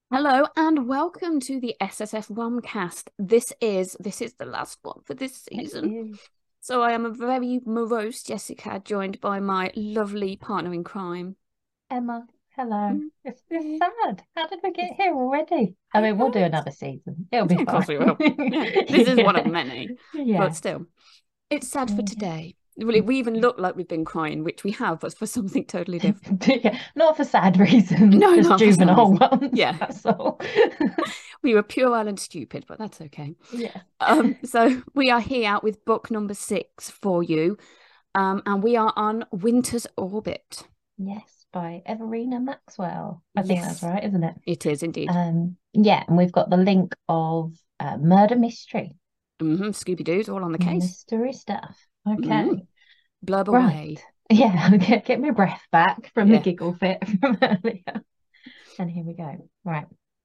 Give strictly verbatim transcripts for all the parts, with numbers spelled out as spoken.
Hello and welcome to the S S F Rumcast. This is this is the last one for this It season. is. So I am a very morose Jessica, joined by my lovely partner in crime. Emma, hello. Mm, It's, it's yeah. sad. How did we get It's- here already? I I mean, we'll know do it's another season. It'll be yeah, of course fine. we will. Yeah, this is one of Yeah. many, but Yeah. still, it's sad for Yeah. today. Well, we even look like we've been crying, which we have, but for something totally different. Yeah. Not for sad reasons, No, just not for some juvenile reason. ones. Yeah, That's all. we were puerile and stupid, but that's okay. Yeah. Um, so we are here with book number six for you. Um, and we are on Winter's Orbit. Yes, by Everina Maxwell. I think that's Yes, right, isn't it? it is indeed. Um, yeah, and we've got the link of uh, murder mystery, Mm-hmm. Scooby-Doo's all on the case. mystery stuff. Mm-hmm. Okay. Blurb Right. away. Yeah, get, get my breath back from the Yeah. giggle fit from earlier. And here we go. Right.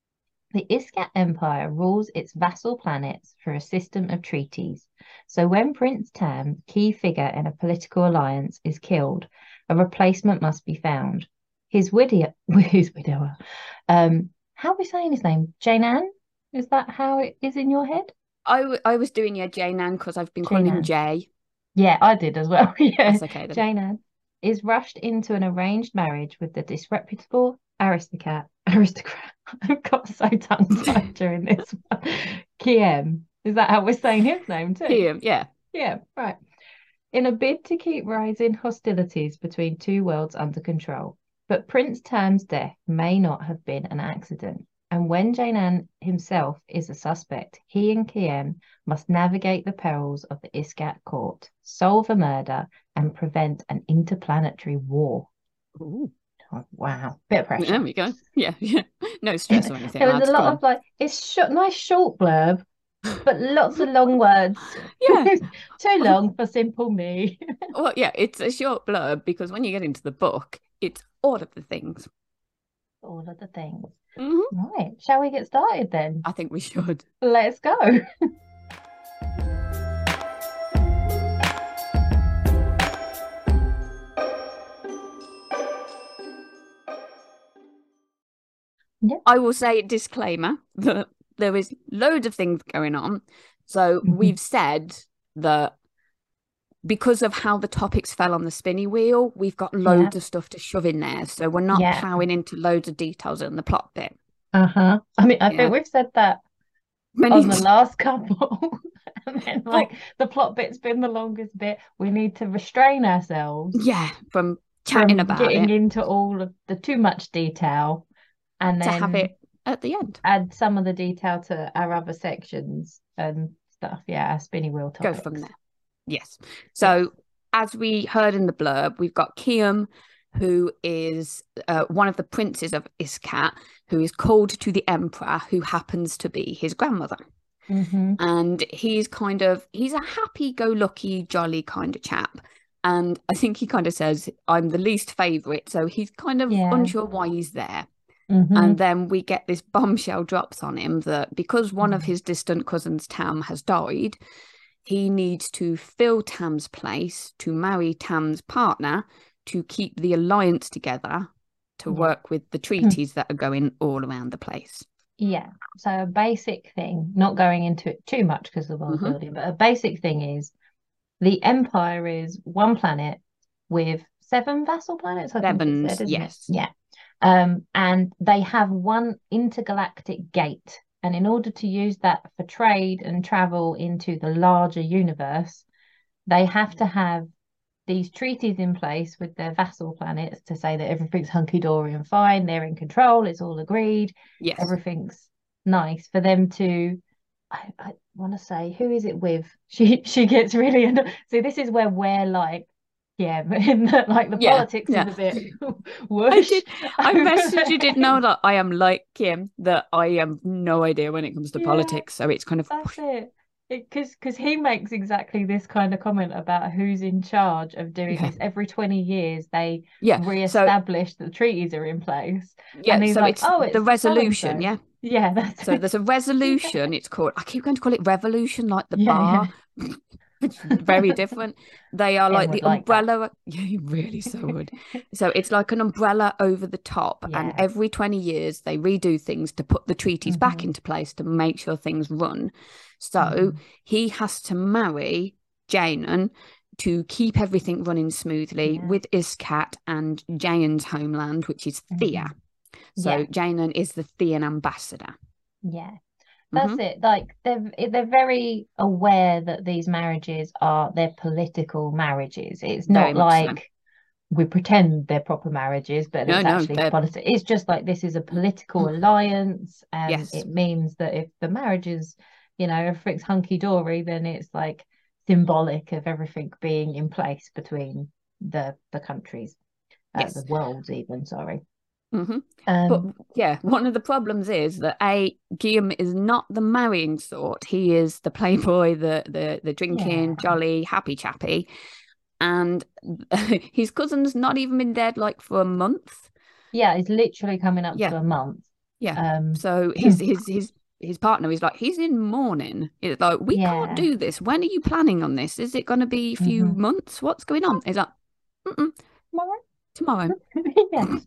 The Iskat Empire rules its vassal planets through a system of treaties. So when Prince Tam, key figure in a political alliance, is killed, a replacement must be found. His widow, his widower, um, how are we saying his name? Jane Anne? Is that how it is in your head? I, w I was doing yeah, Jane Ann because I've been calling Jane him Anne. Jay. Yeah, I did as well. Yeah. That's okay then. Jane Anne is rushed into an arranged marriage with the disreputable aristocrat. Aristocrat. I've got so tongue-tied during this one. Kiem. Is that how we're saying his name too? Him, yeah. Yeah, right. In a bid to keep rising hostilities between two worlds under control. But Prince Tam's death may not have been an accident. And when Jane Anne himself is a suspect, he and Kiem must navigate the perils of the Iskat court, solve a murder, and prevent an interplanetary war. Ooh. Oh, wow, bit of There pressure. we go. Yeah, yeah. No stress It, or anything, it was a lads. Come lot on. of like, it's sh nice short blurb, but lots of long words. Yeah. Too long for simple me. Well, yeah, it's a short blurb because when you get into the book, it's all of the things. All of the things. Hmm. Right, shall we get started then? I think we should. Let's go. Yeah. I will say disclaimer that there is loads of things going on. So Mhm. we've said that because of how the topics fell on the spinny wheel, we've got Yeah. loads of stuff to shove in there. So we're not Yeah. ploughing into loads of details in the plot bit. Uh-huh. I mean, I Yeah. think we've said that Many on the last couple. And then but like the plot bit's been the longest bit. We need to restrain ourselves yeah, from chatting from about getting it into all of the too much detail and to have then it at the end. add some of the detail to our other sections and stuff. Yeah, our spinny wheel Go from topics. there. Yes. Yes. So as we heard in the blurb, we've got Kiam, who is uh, one of the princes of Iskat, who is called to the emperor, who happens to be his grandmother. Mm-hmm. And he's kind of, he's a happy-go-lucky, jolly kind of chap. And I think he kind of says, I'm the least favourite. So he's kind of Yeah. unsure why he's there. Mm-hmm. And then we get this bombshell drops on him that because one of Mm. his distant cousins, Tam, has died, he needs to fill Tam's place to marry Tam's partner to keep the alliance together to Yeah. work with the treaties that are going all around the place. Yeah. So a basic thing, not going into it too much because of the world Mhm. building, but a basic thing is the Empire is one planet with seven vassal planets, I think it Sevens, said, isn't it? yes. Yeah. Um, and they have one intergalactic gate. And in order to use that for trade and travel into the larger universe, they have to have these treaties in place with their vassal planets to say that everything's hunky-dory and fine, they're in control, it's all agreed, Yes. everything's nice for them to I, I want to say, who is it with? She she gets really into. See, this is where we're like, yeah, in the, like the Yeah, politics yeah. is a bit I whoosh did. I over messaged you, did there. know that I am like Kim, that I have no idea when it comes to Yeah, politics. So it's kind of, that's it. Because because he makes exactly this kind of comment about who's in charge of doing yeah, this. Every twenty years, they yeah. So, re-establish the treaties are in place. And yeah, he's so like, it's oh, the it's so and resolution. so. Yeah. Yeah, that's So it. there's a Yeah, resolution. It's called, I keep going to call it revolution, like the yeah, yeah. bar. Very different. They are Ken like the would like that. umbrella. Yeah, you really so would. So it's like an umbrella over the top. And Yeah. every twenty years, they redo things to put the treaties back Mhm. into place to make sure things run. So Mhm. he has to marry Jainan to keep everything running smoothly Yeah. with Iskat and Jayan's homeland, which is Thea. Mhm. So Yeah. Jainan is the Thean ambassador. Yeah. Hmm. That's it. Like they're they're very aware that these marriages are they're political marriages. It's Very not much so. like we pretend they're proper marriages, but No, it's no, actually they're politics. It's just like this is a political alliance, and yes. it means that if the marriage is, you know, everything's hunky dory, then it's like symbolic of everything being in place between the the countries, uh, the Yes. worlds, even. Sorry. Hmm. But Um. yeah, one of the problems is that A, Guillaume is not the marrying sort. He is the playboy, the the the Yeah. drinking, jolly, happy chappy. And his cousin's not even been dead like for a month. Yeah. It's literally coming up Yeah, to a month. yeah. Um. So his his his his partner is like, he's in mourning. It's like, we can't Yeah. do this. When are you planning on this? Is it going to be a few Hmm. months? What's going on? He's like, mm-mm, tomorrow. Yes.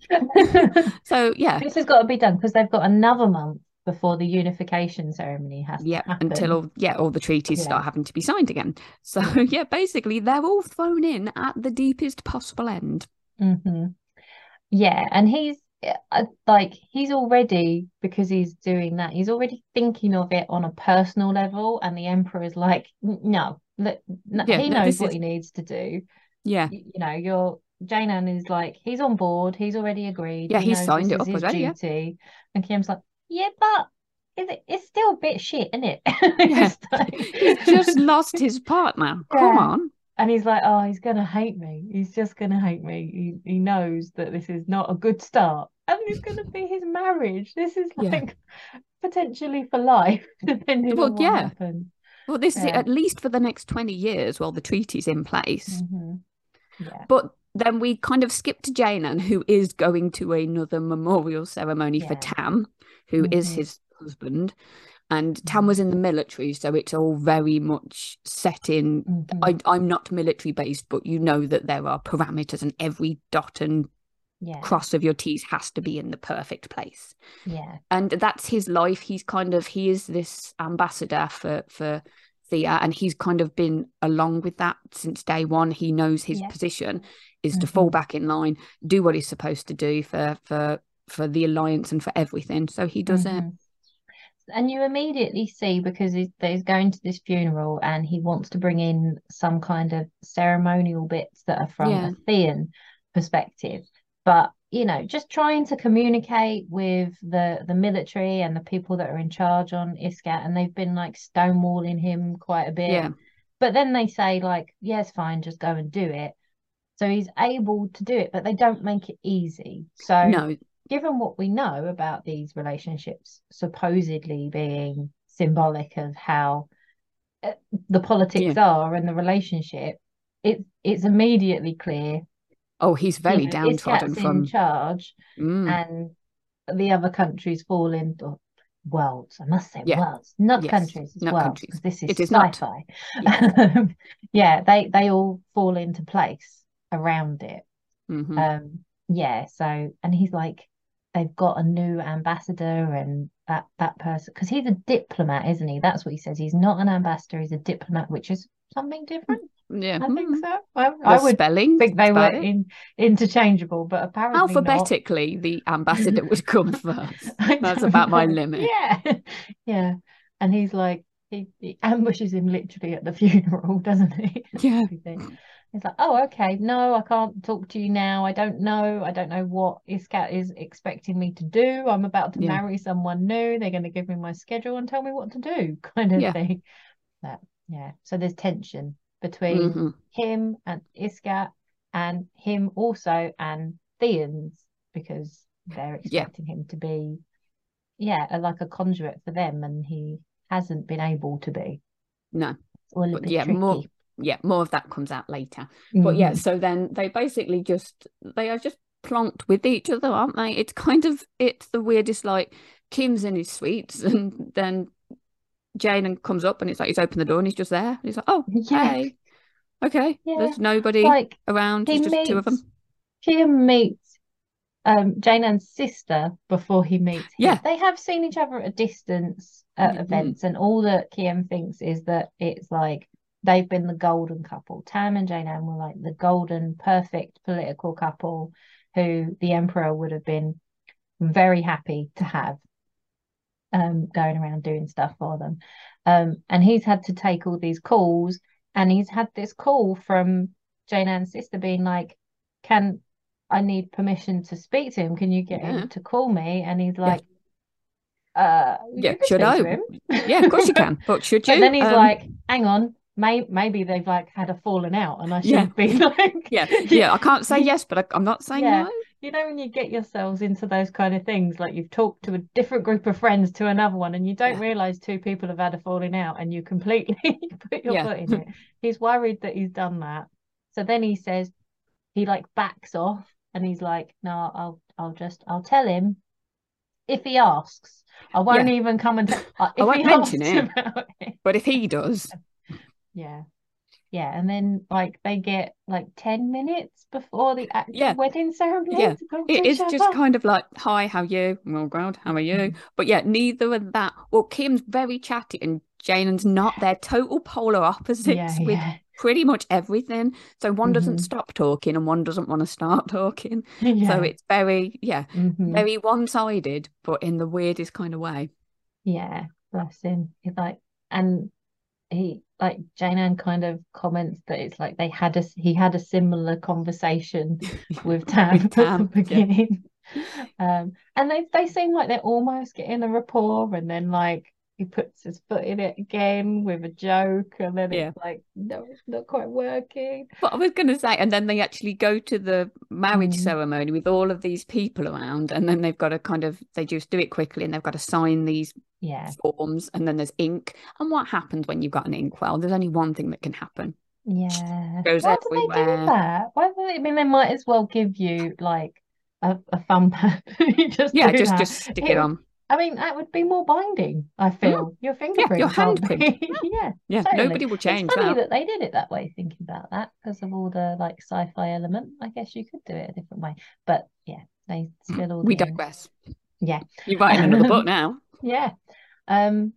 So yeah, This has got to be done because they've got another month before the unification ceremony has to yeah, until happen. all yeah, all the treaties Yeah. start having to be signed again. So Yeah. yeah, basically they're all thrown in at the deepest possible end. Hmm. Yeah. And he's uh, like, he's already, because he's doing that, he's already thinking of it on a personal level. And the emperor is like, no, look, no, Yeah, he no, knows this what is he needs to do. yeah, You, you know, you're Jainan is like, he's on board, he's already agreed, yeah, he he knows signed this it is up his already. Yeah, duty. And Kim's like, yeah, but is it, it's still a bit shit, isn't it? yeah, It's he's just like, lost his partner. Come yeah. on. And he's like, oh, he's gonna hate me. He's just gonna hate me. He he knows that this is not a good start. And it's gonna be his marriage. This is Yeah. like potentially for life, depending Well, on what yeah. happens. Well, this is it, Yeah. at least for the next twenty years while the treaty's in place. Hmm. Yeah. But then we kind of skip to Jainan, who is going to another memorial ceremony for Yeah. Tam, who is Hmm. his husband. And Tam Hmm. was in the military, so it's all very much set in. Hmm. I, I'm not military based, but you know that there are parameters, and every dot and Yeah. cross of your T's has to be in the perfect place. Yeah. And that's his life. He's kind of he is this ambassador for for Thea, and he's kind of been along with that since day one. He knows his Yeah. position is to fall Hmm. back in line, do what he's supposed to do for for for the alliance and for everything. So he does it. Hmm. And you immediately see, because he's, he's going to this funeral and he wants to bring in some kind of ceremonial bits that are from Yeah, a Thean perspective. But, you know, just trying to communicate with the the military and the people that are in charge on Iskat, and they've been like stonewalling him quite a bit. yeah, But then they say, like, yes, fine, just go and do it. So he's able to do it, but they don't make it easy. So, no, given what we know about these relationships supposedly being symbolic of how uh, the yeah. politics are and the relationship, it, it's immediately clear, Oh, he's you very know, downtrodden Iskat's in from. charge Mm, and the other countries fall into worlds. I must say yeah, worlds, not yes, countries, it's not worlds, because countries. this is It is not. sci-fi. Yeah. Yeah, they they all fall into place around it. Hmm. Um, yeah, so and he's like, they've got a new ambassador, and that that person, because he's a diplomat, isn't he? That's what he says. He's not an ambassador, he's a diplomat, which is something different. Yeah. I think Mm. so. I, The I would spelling, think that's they were about it. in interchangeable, but apparently not. Alphabetically, the ambassador would come first. I That's don't about my know. limit. Yeah. Yeah. And he's like, he, he ambushes him literally at the funeral, doesn't he? Yeah. Everything. He's like, oh, okay, no, I can't talk to you now. I don't know. I don't know what Iskat is expecting me to do. I'm about to Yeah. marry someone new. They're going to give me my schedule and tell me what to do, kind of Yeah. thing. That, yeah. So there's tension between Hmm. him and Iskat, and him also and Theans, because they're Yeah. expecting him to be, yeah, a, like a conduit for them, and he hasn't been able to be. No. It's all a But bit yeah, more tricky. yeah, more of that comes out later. But yeah, Hmm. so then they basically just they are just plonked with each other, aren't they? It's kind of it's the weirdest, like Kim's in his sweets and then Jane comes up and it's like he's opened the door and he's just there. And he's like, oh, Yeah, hey, okay. yeah. There's nobody Like around. he It's just two of meets them. Kiam meets um Jane Ann's sister before he meets him. Yeah. They have seen each other at a distance at Mm. events, and all that Kiam thinks is that it's like they've been the golden couple. Tam and Jane Anne were like the golden, perfect political couple who the Emperor would have been very happy to have um going around doing stuff for them. Um, and he's had to take all these calls, and he's had this call from Jane Ann's sister being like, can I need permission to speak to him? Can you get Yeah. him to call me? And he's Yeah. like, uh, Yeah. you can Should speak I? to him. Yeah, of course you can. But should But you? then he's Um, like, hang on, may maybe they've like had a falling out, and I Yeah. should be like, yeah. Yeah. I can't say yes, but I, I'm not saying Yeah. no. You know, when you get yourselves into those kind of things, like you've talked to a different group of friends to another one, and you don't Yeah. realize two people have had a falling out, and you completely put your Yeah. foot in it. He's worried that he's done that. So then he says, he like backs off, and he's like, no, I'll I'll just I'll tell him if he asks. I won't Yeah. even come and tell. Uh, I if won't he mention asks it. about it. But if he does, Yeah. Yeah, and then like they get like ten minutes before the actual Yeah. wedding ceremony yeah, to talk to it each is just other. kind of like, hi, how are you? Oh, God, how are you? Mhm. But yeah, neither of that. Well, Kim's very chatty and Janen's not. They're total polar opposites Yeah, with yeah. pretty much everything. So one doesn't Mhm. stop talking and one doesn't want to start talking. So Yeah. it's very, yeah, Mhm. very one-sided, but in the weirdest kind of way. Yeah, bless him. He's like, and he like Jane Anne kind of comments that it's like they had a he had a similar conversation with Tam With at the Tam, yeah. beginning. Um, and they they seem like they're almost getting a rapport, and then like he puts his foot in it again with a joke, and then Yeah. it's like, no, it's not quite working. But I was going to say, and then they actually go to the marriage Mm. ceremony with all of these people around, and then they've got to kind of, they just do it quickly and they've got to sign these Yeah, forms, and then there's ink. And what happens when you've got an inkwell? There's only one thing that can happen. yeah. Goes Why do they do everywhere. that? Why do they, I mean, they might as well give you like a, a thumb pad. You just Yeah, do just that. just stick It it would- on. I mean, that would be more binding, I feel. Your Yeah, your fingerprints aren't handprint. be- Yeah, Yeah, totally. nobody will It's change funny that. that they did it that way, thinking about that, because of all the like sci-fi element. I guess you could do it a different way. But yeah, they spill all We the ink. digress. Yeah. You're writing another book Um, now. Yeah. Um,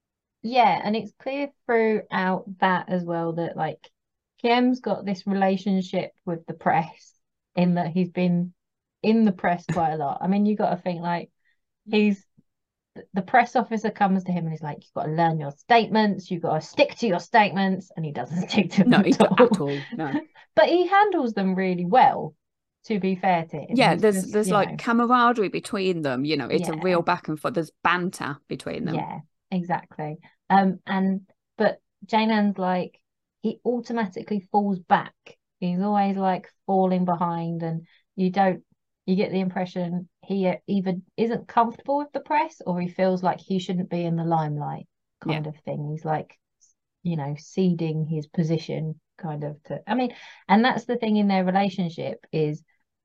yeah, and it's clear throughout that as well that like Kiem's got this relationship with the press, in that he's been in the press quite a lot. I mean, you got to think like he's the press officer comes to him and he's like, you've got to learn your statements, you've got to stick to your statements, and he doesn't stick to them No, he at don't all. at all. No. But he handles them really well, to be fair to him. Yeah, He's there's just, there's you like know, camaraderie between them. You know, it's a Yeah. real back and forth. There's banter between them. Yeah, exactly. Um, and but Jane Anne's like, he automatically falls back. He's always like falling behind, and you don't you get the impression he either isn't comfortable with the press, or he feels like he shouldn't be in the limelight, kind Yeah. of thing. He's like, you know, ceding his position kind of to, I mean, and that's the thing in their relationship, is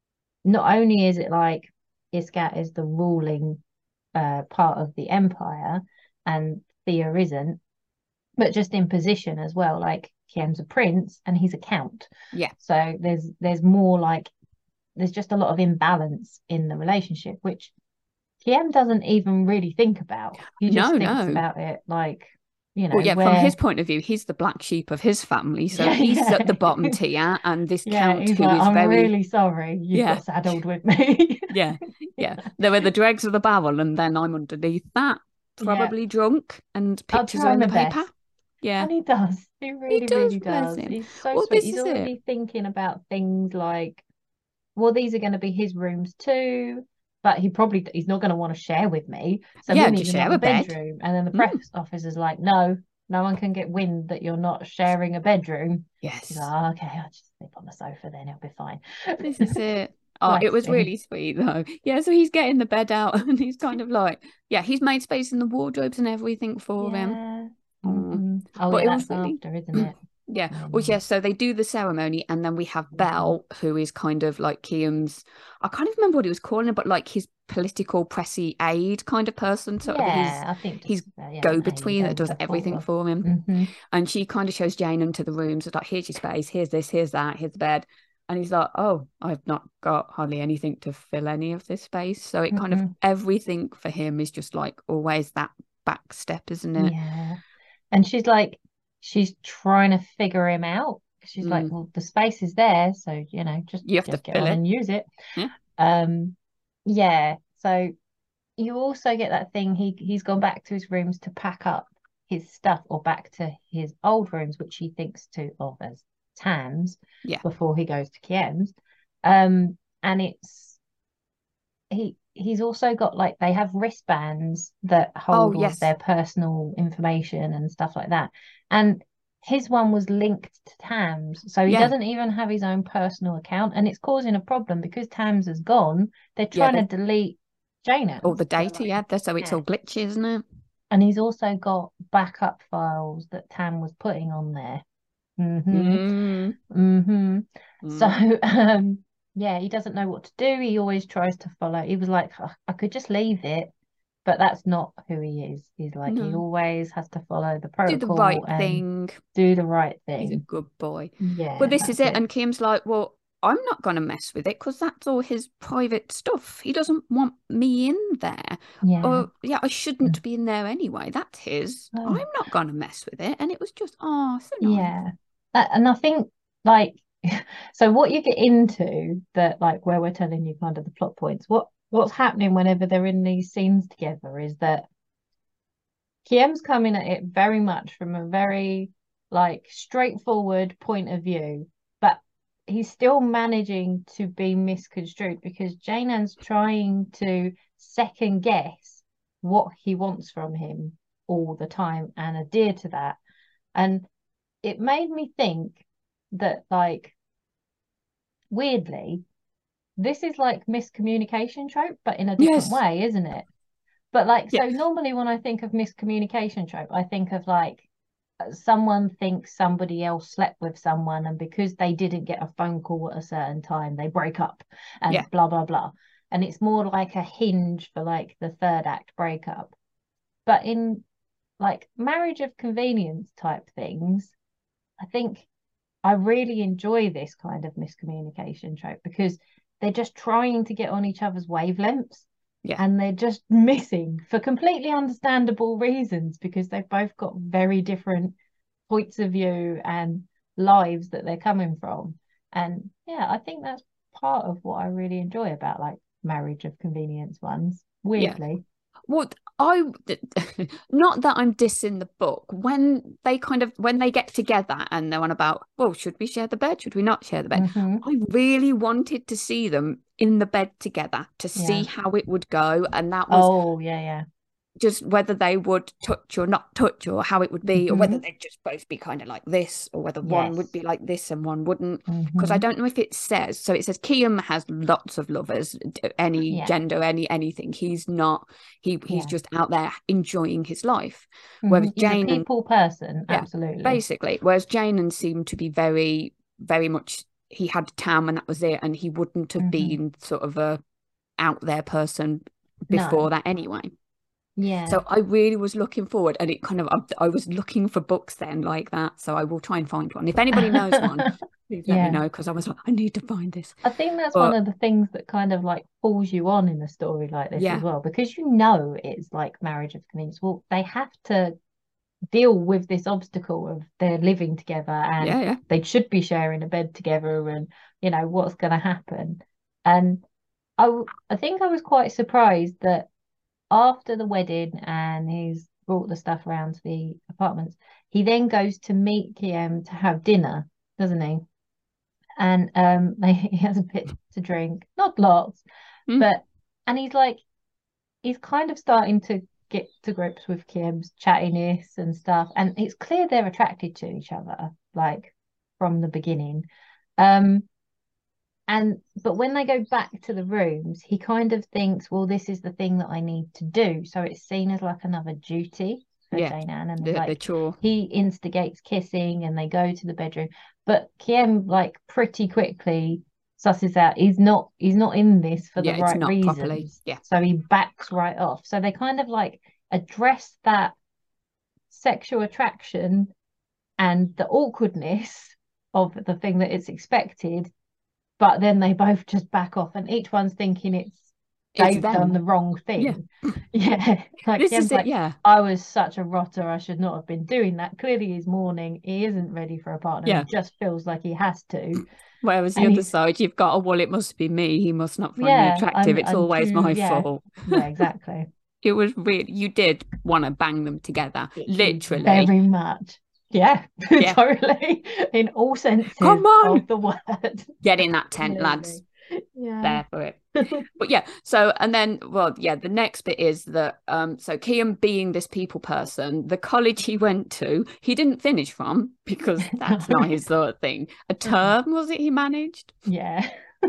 not only is it like Iskat is the ruling uh part of the empire and Thea isn't, but just in position as well. Like Kiem's a prince and he's a count. Yeah. So there's there's more like there's just a lot of imbalance in the relationship, which Kiem doesn't even really think about. He just No, thinks no. about it like, you know, Well, yeah, where from his point of view, he's the black sheep of his family. So Yeah, he's yeah. at the bottom tier, and this yeah, count he's who like, is I'm very really sorry you've Yeah. got saddled with me. yeah, yeah. There were the dregs of the barrel, and then I'm underneath that, Yeah. probably drunk, and I'll pictures try are in the my paper. best. Yeah, And he does. He really, does, really bless does. him. He's so Well, sweet. this He's is it. already thinking about things like, well, these are going to be his rooms too, but he probably he's not going to want to share with me. So Yeah, we need just another share a bed. bedroom. And then the Mm. press officer's like, no, no one can get wind that you're not sharing a bedroom. Yes, He's like, oh, okay, I'll just sleep on the sofa then, it'll be fine. this is it. Oh, Bless it was him. really sweet though. Yeah, so he's getting the bed out, and he's kind of like, yeah, he's made space in the wardrobes and everything for him. Yeah. Oh. Mhm. Oh, But yeah, it was that's really- after, isn't it? Yeah. Well, Anyway. yeah, so they do the ceremony, and then we have Mhm. Belle, who is kind of like Kiam's, I can't even remember what he was calling her, but like his political pressy aide kind of person, sort of his Yeah, I think just his uh, yeah, an aide, go-between that a, does a everything follower. for him. Hmm. And she kind of shows Jane into the rooms. It's like, here's your space, here's this, here's that, here's the bed. And he's like, oh, I've not got hardly anything to fill any of this space. So it kind of, Hmm. everything for him is just like always that back step, isn't it? Yeah. And she's like, she's trying to figure him out. She's like, Mm. well, the space is there, so you know, just You have to just get fill on it. and use it. Yeah. Um, yeah. So you also get that thing. He he's gone back to his rooms to pack up his stuff, or back to his old rooms, which he thinks to of as Tam's, Yeah. before he goes to Kiem's. Um, and it's he he's also got, like, they have wristbands that Oh, hold all of yes. their personal information and stuff like that. And his one was linked to Tam's, so he Yeah. doesn't even have his own personal account, and it's causing a problem because Tam's has gone. They're Yeah. trying to delete All the Janet's. So data, like, yeah. So it's yeah. all glitchy, isn't it? And he's also got backup files that Tam was putting on there. Mm-hmm. Mm, Mm-hmm. So, mm. um, yeah, he doesn't know what to do. He always tries to follow. He was like, "Oh, I could just leave it," but that's not who he is. He's like, he No. always has to follow the Do the right protocol and thing. do the right He's a thing. good boy. Well, Yeah, this is that's it. it. And Kim's like, well, I'm not going to mess with it because that's all his private stuff. He doesn't want me in there. Yeah. Or, yeah, I shouldn't be in there anyway. That's his. I'm Oh, not going to mess with it. And it was just, oh, so nice. yeah. Uh, And I think, like, so what you get into, that, like, where we're telling you kind of the plot points, what what's happening whenever they're in these scenes together is that Kiem's coming at it very much from a very, like, straightforward point of view, but he's still managing to be misconstrued because Janan's trying to second guess what he wants from him all the time and adhere to that. And it made me think that, like, weirdly, this is like miscommunication trope, but in a different Yes. way, isn't it? But like, Yeah. so normally when I think of miscommunication trope, I think of, like, someone thinks somebody else slept with someone, and because they didn't get a phone call at a certain time, they break up Yeah. and blah blah blah. And it's more like a hinge for, like, the third act breakup. But in, like, marriage of convenience type things, I think I really enjoy this kind of miscommunication trope because they're just trying to get on each other's wavelengths, Yeah. and they're just missing for completely understandable reasons because they've both got very different points of view and lives that they're coming from. And yeah, I think that's part of what I really enjoy about, like, marriage of convenience ones, Yeah. weirdly. Well, I not that I'm dissing the book. When they kind of when they get together and they're on about, well, should we share the bed? Should we not share the bed? Hmm. I really wanted to see them in the bed together to see Yeah. how it would go, and that was Oh, yeah, yeah. just whether they would touch or not touch, or how it would be, or whether Hmm. they'd just both be kind of like this, or whether one would Yes. be like this and one wouldn't. Because I Hmm. don't know if it says. So it says Kiam has lots of lovers, any Yeah. gender, any anything. He's not. He he's Yeah. just out there enjoying his life. Hmm. Whereas He's a Jane and people person, yeah, absolutely. basically. Whereas Jane and seemed to be very, very much. He had Tam and that was it, and he wouldn't have Hmm. been sort of a out there person before No. that anyway. Yeah. So I really was looking forward, and it kind of I, I was looking for books then like that. So I will try and find one. If anybody knows one, please let me Yeah. know because I was like, I need to find this. I think that's one But of the things that kind of, like, pulls you on in a story like this as yeah, well, because you know it's like marriage of convenience. Well, they have to deal with this obstacle of they're living together and yeah, yeah, they should be sharing a bed together, and you know what's going to happen. And I, w- I think I was quite surprised that after the wedding and he's brought the stuff around to the apartments, he then goes to meet Kiem to have dinner, doesn't he? And um, they, he has a bit to drink, not lots, mm, but and he's like, he's kind of starting to get to grips with Kim's chattiness and stuff, and it's clear they're attracted to each other, like, from the beginning. Um, and but when they go back to the rooms, he kind of thinks, well, this is the thing that I need to do, so it's seen as like another duty. for Yeah, Jane Anne, and the, like the chore. he instigates kissing, and they go to the bedroom. But Kiem like pretty quickly susses out he's not he's not in this for Yeah, the it's right not properly. reasons. Yeah. So he backs right off. So they kind of like address that sexual attraction and the awkwardness of the thing that it's expected, but then they both just back off, and each one's thinking it's It's they've done them. the wrong Yeah. thing. Yeah. Like This Kiem's is it, like, yeah. I was such a rotter. I should not have been doing that. Clearly he's mourning. He isn't ready for a partner. Yeah. He just feels like he has to. Whereas the And other he's side, you've got, oh, well, it must be me. He must not find me yeah, attractive. I'm It's I'm always too my yeah. fault. Yeah, exactly. It was really, you did want to bang them together, literally. Very much. Yeah, Yeah. totally. In all senses Come on, of the word. get in that tent, lads. Yeah. There for it. But yeah, so and then well, yeah, the next bit is that um so Kiem being this people person, the college he went to, he didn't finish from because that's No. not his sort of thing. A term was it he managed? Yeah.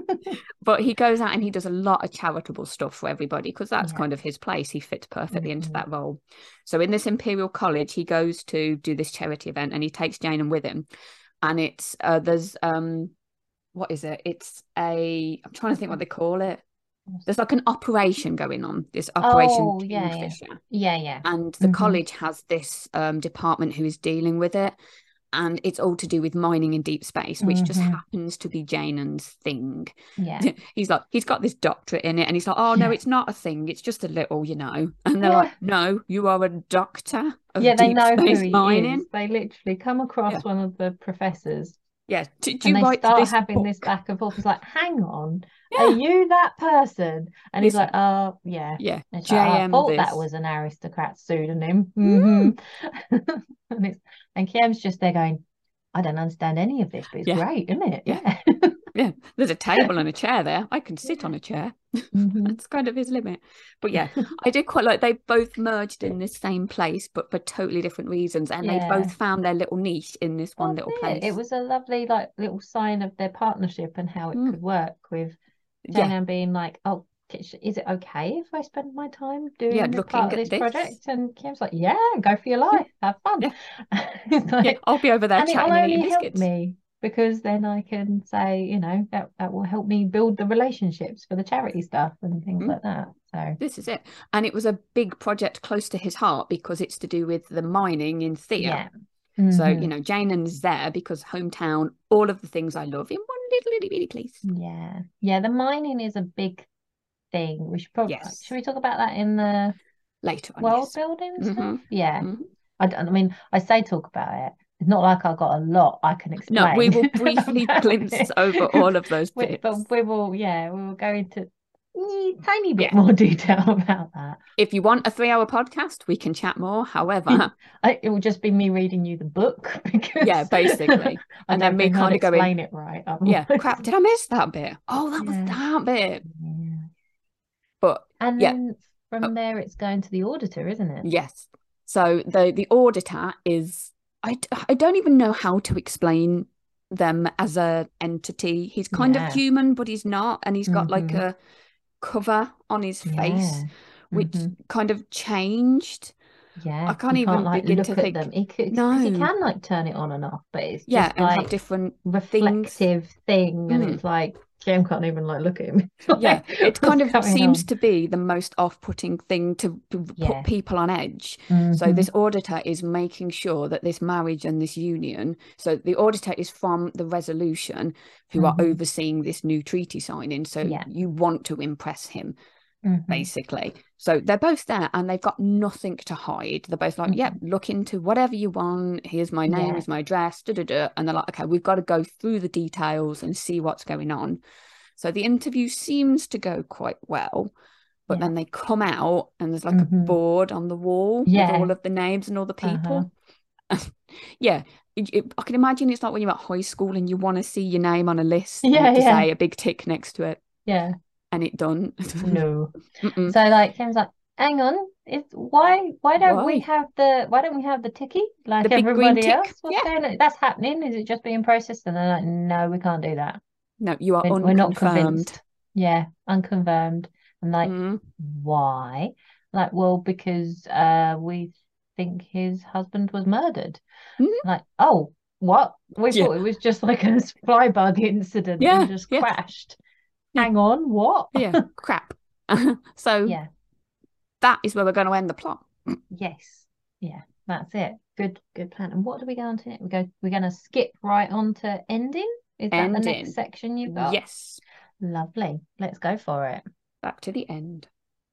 But he goes out and he does a lot of charitable stuff for everybody because that's Yeah. kind of his place. He fits perfectly Mhm. into that role. So in this Imperial College, he goes to do this charity event and he takes Jane and with him. And it's uh there's um what is it? It's a I'm trying to think what they call it. There's like an operation going on, this Operation Oh, yeah, yeah. Kingfisher. Yeah, yeah. And the Mhm. college has this um, department who is dealing with it. And it's all to do with mining in deep space, which just Mhm. happens to be Janan's thing. Yeah. He's like, he's got this doctorate in it. And he's like, oh, no, Yeah. it's not a thing. It's just a little, you know. And they're Yeah. like, no, you are a doctor of Yeah, they deep know who space he mining. is. They literally come across Yeah. one of the professors Yeah. Did and you they write start this having book? this back and forth. He's like, hang on, are Yeah. you that person? And he's Listen. like, oh, yeah. Yeah. And it's like, I J M thought that this. was an aristocrat pseudonym. Mm. Mhm. and it's and Kiem's just there going, I don't understand any of this, but it's Yeah. great, isn't it? Yeah. Yeah. Yeah, there's a table and a chair there. I can sit on a chair. Mhm. That's kind of his limit. But yeah, I did quite like they both merged in this same place, but for totally different reasons. And they Yeah. both found their little niche in this one That's little it. place. It was a lovely, like, little sign of their partnership and how it Mm. could work with Yeah, Jane Anne being like, oh, is it okay if I spend my time doing yeah, this looking part of at this this. project? And Kim's like, yeah, go for your life, have fun. Yeah, It's yeah. like, I'll be over there and it'll chatting and eating only help biscuits. me because then I can say, you know, that, that will help me build the relationships for the charity stuff and things Mm. like that. So This is it. And it was a big project close to his heart because it's to do with the mining in Thea. yeah. So, Mhm. you know, Jane Anne's there because hometown, all of the things I love in one little, little, bitty place. Yeah. Yeah, the mining is a big thing. We should probably Yes. should we talk about that in the Later on, world yes. building Mhm. stuff? Yeah. Mhm. I, d- I mean, I say talk about it. It's not like I got a lot I can explain. No, we will briefly about glimpse it. over all of those We- bits. But we will, yeah, we will go into a tiny bit Yeah. more detail about that. If you want a three-hour podcast, we can chat more. However, I, it will just be me reading you the book because yeah, basically. I And don't then me think I'd kind of going, explain it right. yeah, otherwise. crap, did I miss that bit? Oh, that was Yeah. that bit. Yeah. But And yeah, then from Oh. there, it's going to the auditor, isn't it? yes. So the the auditor is, I, d- I don't even know how to explain them as a entity. He's kind Yeah. of human, but he's not. And he's got like Mhm. a cover on his face, Yeah. which Mhm. kind of changed. Yeah, I can't you even can't like begin look to at think. them. He could, because he No. can like turn it on and off, but it's Yeah, just and have like different things. reflective thing, and Mm. it's like Jim can't even like look at him. It's like, Yeah, it kind what's of going seems on? to be the most off-putting thing to, to Yeah. put people on edge. So Mhm. this auditor is making sure that this marriage and this union, so the auditor is from the resolution who are Mhm. overseeing this new treaty signing. So Yeah. you want to impress him, Mhm. basically. So they're both there and they've got nothing to hide. They're both like, Mhm. yep, look into whatever you want. Here's my name, Yeah. here's my address, da da da. And they're like, okay, we've got to go through the details and see what's going on. So the interview seems to go quite well, but Yeah. then they come out and there's like Mhm. a board on the wall Yeah. with all of the names and all the Uh-huh. people. Yeah, it, it- I can imagine it's like when you're at high school and you want to see your name on a list Yeah, and to yeah. say a big tick next to it, Yeah. and it done. No. Mm-mm. So like Kim's like, hang on, it's why why don't we Why? have the why don't we have the ticky like The big green everybody tick. else? What's Yeah. going on? That's happening. Is it just being processed? And they're like, no, we can't do that. No, you are We're, we're not unconfirmed. convinced. Yeah, unconfirmed. And like, Mm. why? Like, well, because uh we think his husband was murdered. Mhm. Like, oh, what? We Yeah, thought it was just like a flybug incident and yeah, just yeah, crashed. yeah, Hang on, what? yeah. Crap. So Yeah, that is where we're going to end the plot. yes. Yeah, that's it. Good, good plan. And what do we go on to next? We go, we're going to skip right on to ending. Is that the next Ending. section you've got? Yes. Lovely. Let's go for it. Back to the end.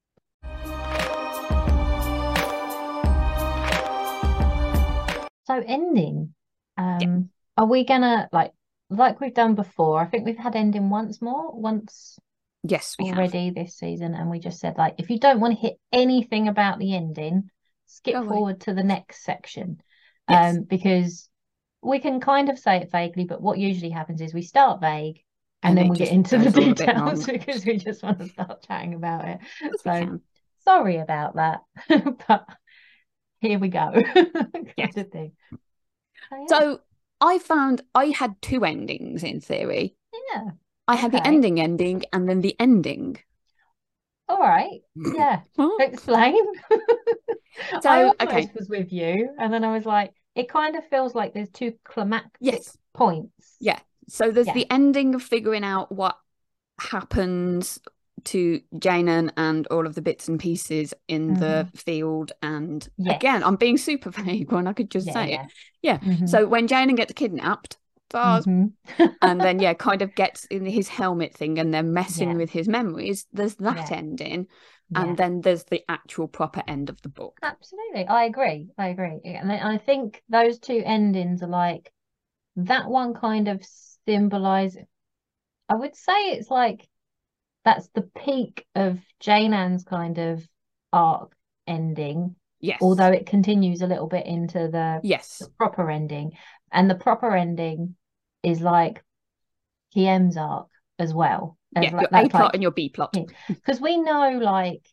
So ending. Yeah. Um, are we gonna like like we've done before? I think we've had ending once more, once Yes, we have. already this season, and we just said like if you don't want to hear anything about the ending, skip Go away. forward to the next section. Yes. Um, because we can kind of say it vaguely, but what usually happens is we start vague and, And then it we get just into the goes all a bit details wrong. because we just want to start chatting about it. Yes, we So can. sorry about that, but here we go. Kind Yes. of thing. So, yeah. So I found I had two endings in theory. Yeah. I had the Okay. ending ending and then the ending. All right. Yeah. Explain. I So, almost okay. was with you, and then I was like, it kind of feels like there's two climactic Yes. points. Yeah. So there's Yeah. the ending of figuring out what happens to Jaynen and all of the bits and pieces in the Mhm. field. And Yes. again, I'm being super vague when I could just Yeah, say yeah. it. Yeah. Mhm. So when Jaynen gets kidnapped, stars, Mhm. and then yeah, kind of gets in his helmet thing and then messing Yeah. with his memories. There's that Yeah. ending, Yeah. and then there's the actual proper end of the book. Absolutely. I agree. I agree. And I I think those two endings are like that one kind of symbolize. I would say it's like that's the peak of Jane Anne's kind of arc ending, Yes. although it continues a little bit into the, Yes. the proper ending. And the proper ending is like Kiem's arc as well. As Yeah, like, your A that's plot like and your B plot. because we know like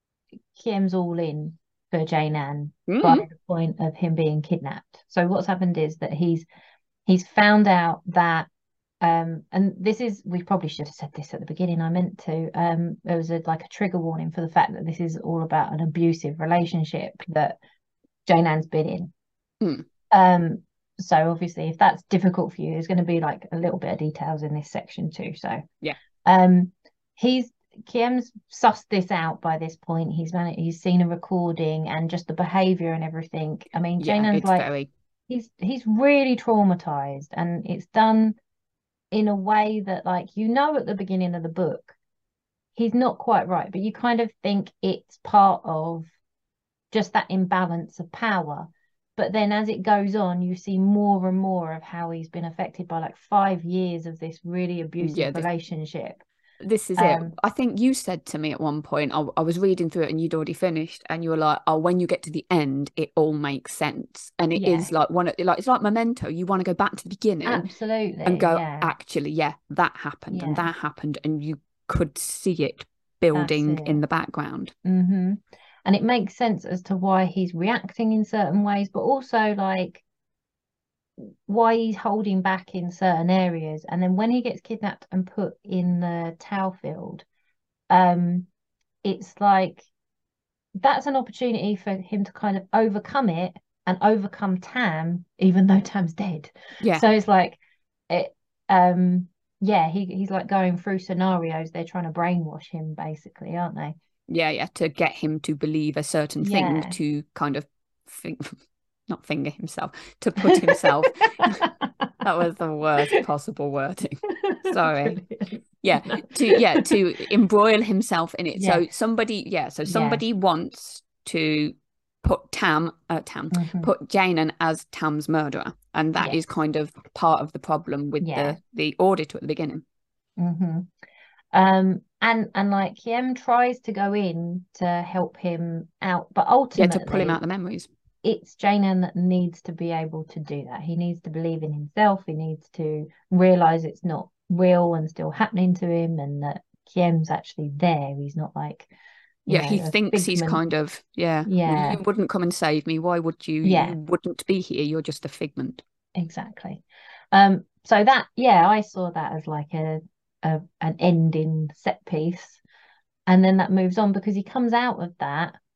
Kiem's all in for Jane Anne Mm. by the point of him being kidnapped. So what's happened is that he's he's found out that um and this is we probably should have said this at the beginning. I meant to. Um there was a like a trigger warning for the fact that this is all about an abusive relationship that Jane Anne's been in. Mm. Um so obviously if that's difficult for you, there's going to be like a little bit of details in this section too. So yeah. Um he's Kiem's sussed this out by this point. He's man he's seen a recording and just the behavior and everything. I mean, Yeah, Jane Anne's it's like very he's he's really traumatized, and it's done in a way that like you know at the beginning of the book he's not quite right, but you kind of think it's part of just that imbalance of power. But then as it goes on, you see more and more of how he's been affected by like five years of this really abusive yeah, this, relationship. this is Um, it. I think you said to me at one point, I, I was reading through it and you'd already finished, and you were like, "Oh, when you get to the end, it all makes sense." And it Yeah. is like one, of, like it's like Memento. You want to go back to the beginning, Absolutely, and go, yeah. actually, yeah, that happened and Yeah. that happened, and you could see it building it. in the background. Mm-hmm. And it makes sense as to why he's reacting in certain ways, but also like why he's holding back in certain areas. And then when he gets kidnapped and put in the Tau field, um, it's like that's an opportunity for him to kind of overcome it and overcome Tam, even though Tam's dead. Yeah. So it's like it um yeah, he he's like going through scenarios. They're trying to brainwash him basically, aren't they? Yeah, yeah, to get him to believe a certain thing, Yeah. to kind of think, not finger himself, to put himself. That was the worst possible wording. Sorry. Brilliant. Yeah, No. to yeah, to embroil himself in it. So Yes. somebody, yeah, so Yeah. somebody wants to put Tam, uh, Tam, Mhm. put Jaynen as Tam's murderer, and that is Yes. kind of part of the problem with Yeah. the the auditor at the beginning. hmm Um, and and like Kiem tries to go in to help him out, but Yeah, ultimately to pull him out the memories. it's Jaynen that needs to be able to do that. He needs to believe in himself. He needs to realize it's not real and still happening to him, and that Kiem's actually there. He's not like, you Yeah, know, he a thinks he's figment. kind of, yeah, well, Yeah, you wouldn't come and save me. Why would you? Yeah. You wouldn't be here. You're just a figment. exactly. Um, so that, yeah, I saw that as like a, a an ending set piece, and then that moves on because he comes out of that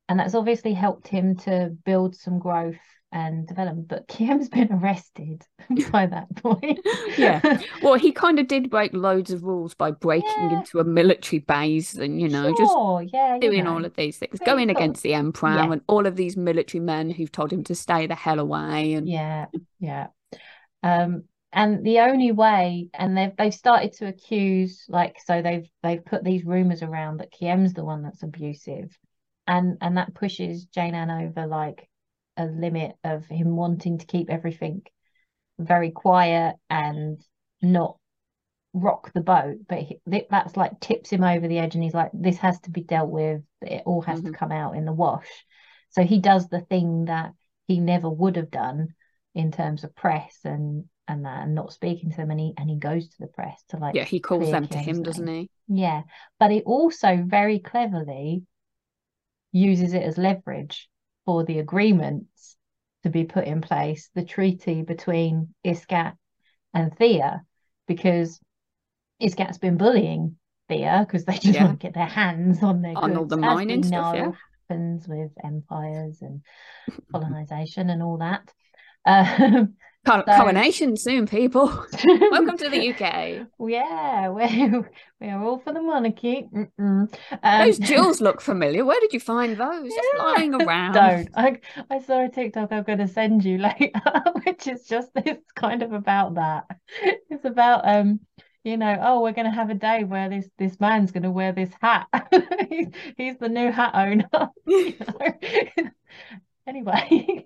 and that's obviously helped him to build some growth and development. But Kiem's been arrested by that point. Yeah. Well, he kind of did break loads of rules by breaking Yeah, into a military base and, you know, just sure. Yeah, you doing all know. of these things, But he's going got, against the emperor yeah, and all of these military men who've told him to stay the hell away. And yeah, yeah. Um, and the only way, and they've they've started to accuse, like, so they've they've put these rumors around that Kiem's the one that's abusive, and and that pushes Jane Anne over like a limit of him wanting to keep everything very quiet and not rock the boat. But he, that's like tips him over the edge, and he's like, this has to be dealt with. It all has mm-hmm. to come out in the wash. So he does the thing that he never would have done in terms of press and and that, and not speaking to them, and he and he goes to the press to like Yeah, he calls them to Kiem's him, doesn't name. he? Yeah, but he also very cleverly uses it as leverage for the agreements to be put in place, the treaty between Iskat and Thea, because Iscat's been bullying Thea because they just Yeah. want to get their hands on their On all goods, the as we mining stuff, know yeah. happens with empires and colonization and all that. Um, Cor- so coronation soon, people. Welcome to the U K. yeah, we're we're all for the monarchy. Um, Those jewels look familiar. Where did you find those? Just yeah, lying around. don't. I I saw a TikTok I'm going to send you later, which is just this kind of about that. It's about um, you know, oh, we're going to have a day where this this man's going to wear this hat. he's he's the new hat owner. You know? Anyway,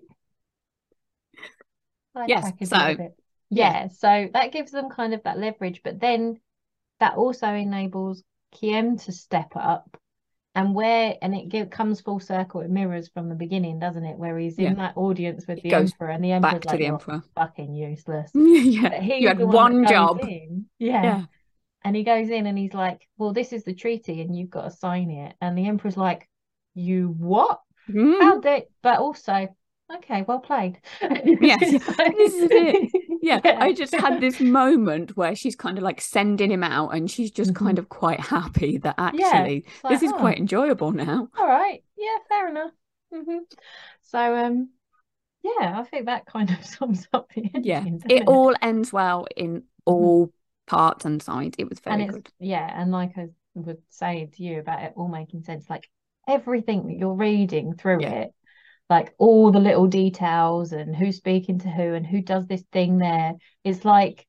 Yes, sidetracking you a so bit. yeah, Yeah, so that gives them kind of that leverage, but then that also enables Kiem to step up. And where and it give, comes full circle, it mirrors from the beginning, doesn't it? Where he's yeah. in that audience with It the goes emperor, and the back emperor's to like, the "You're emperor. fucking useless." Yeah, But you he's had the one that one goes job. in, yeah. Yeah. And he goes in and he's like, "Well, this is the treaty, and you've got to sign it." And the emperor's like, "You what? How Mm. dare?" But also, okay, well played. Yes, yeah. So, This is it. Yeah, yeah. I just had this moment where she's kind of like sending him out and she's just kind Mhm. of quite happy that Yeah, actually it's like, this is oh, quite enjoyable now. all right, yeah, fair enough. hmm So, um, yeah, I think that kind of sums up the Yeah, ending, it doesn't it? all ends well in Mhm. all parts and sides. It was And very it's, good. yeah, and like I was saying to you about it all making sense, like everything that you're reading through Yeah. it, like all the little details and who's speaking to who and who does this thing there, it's like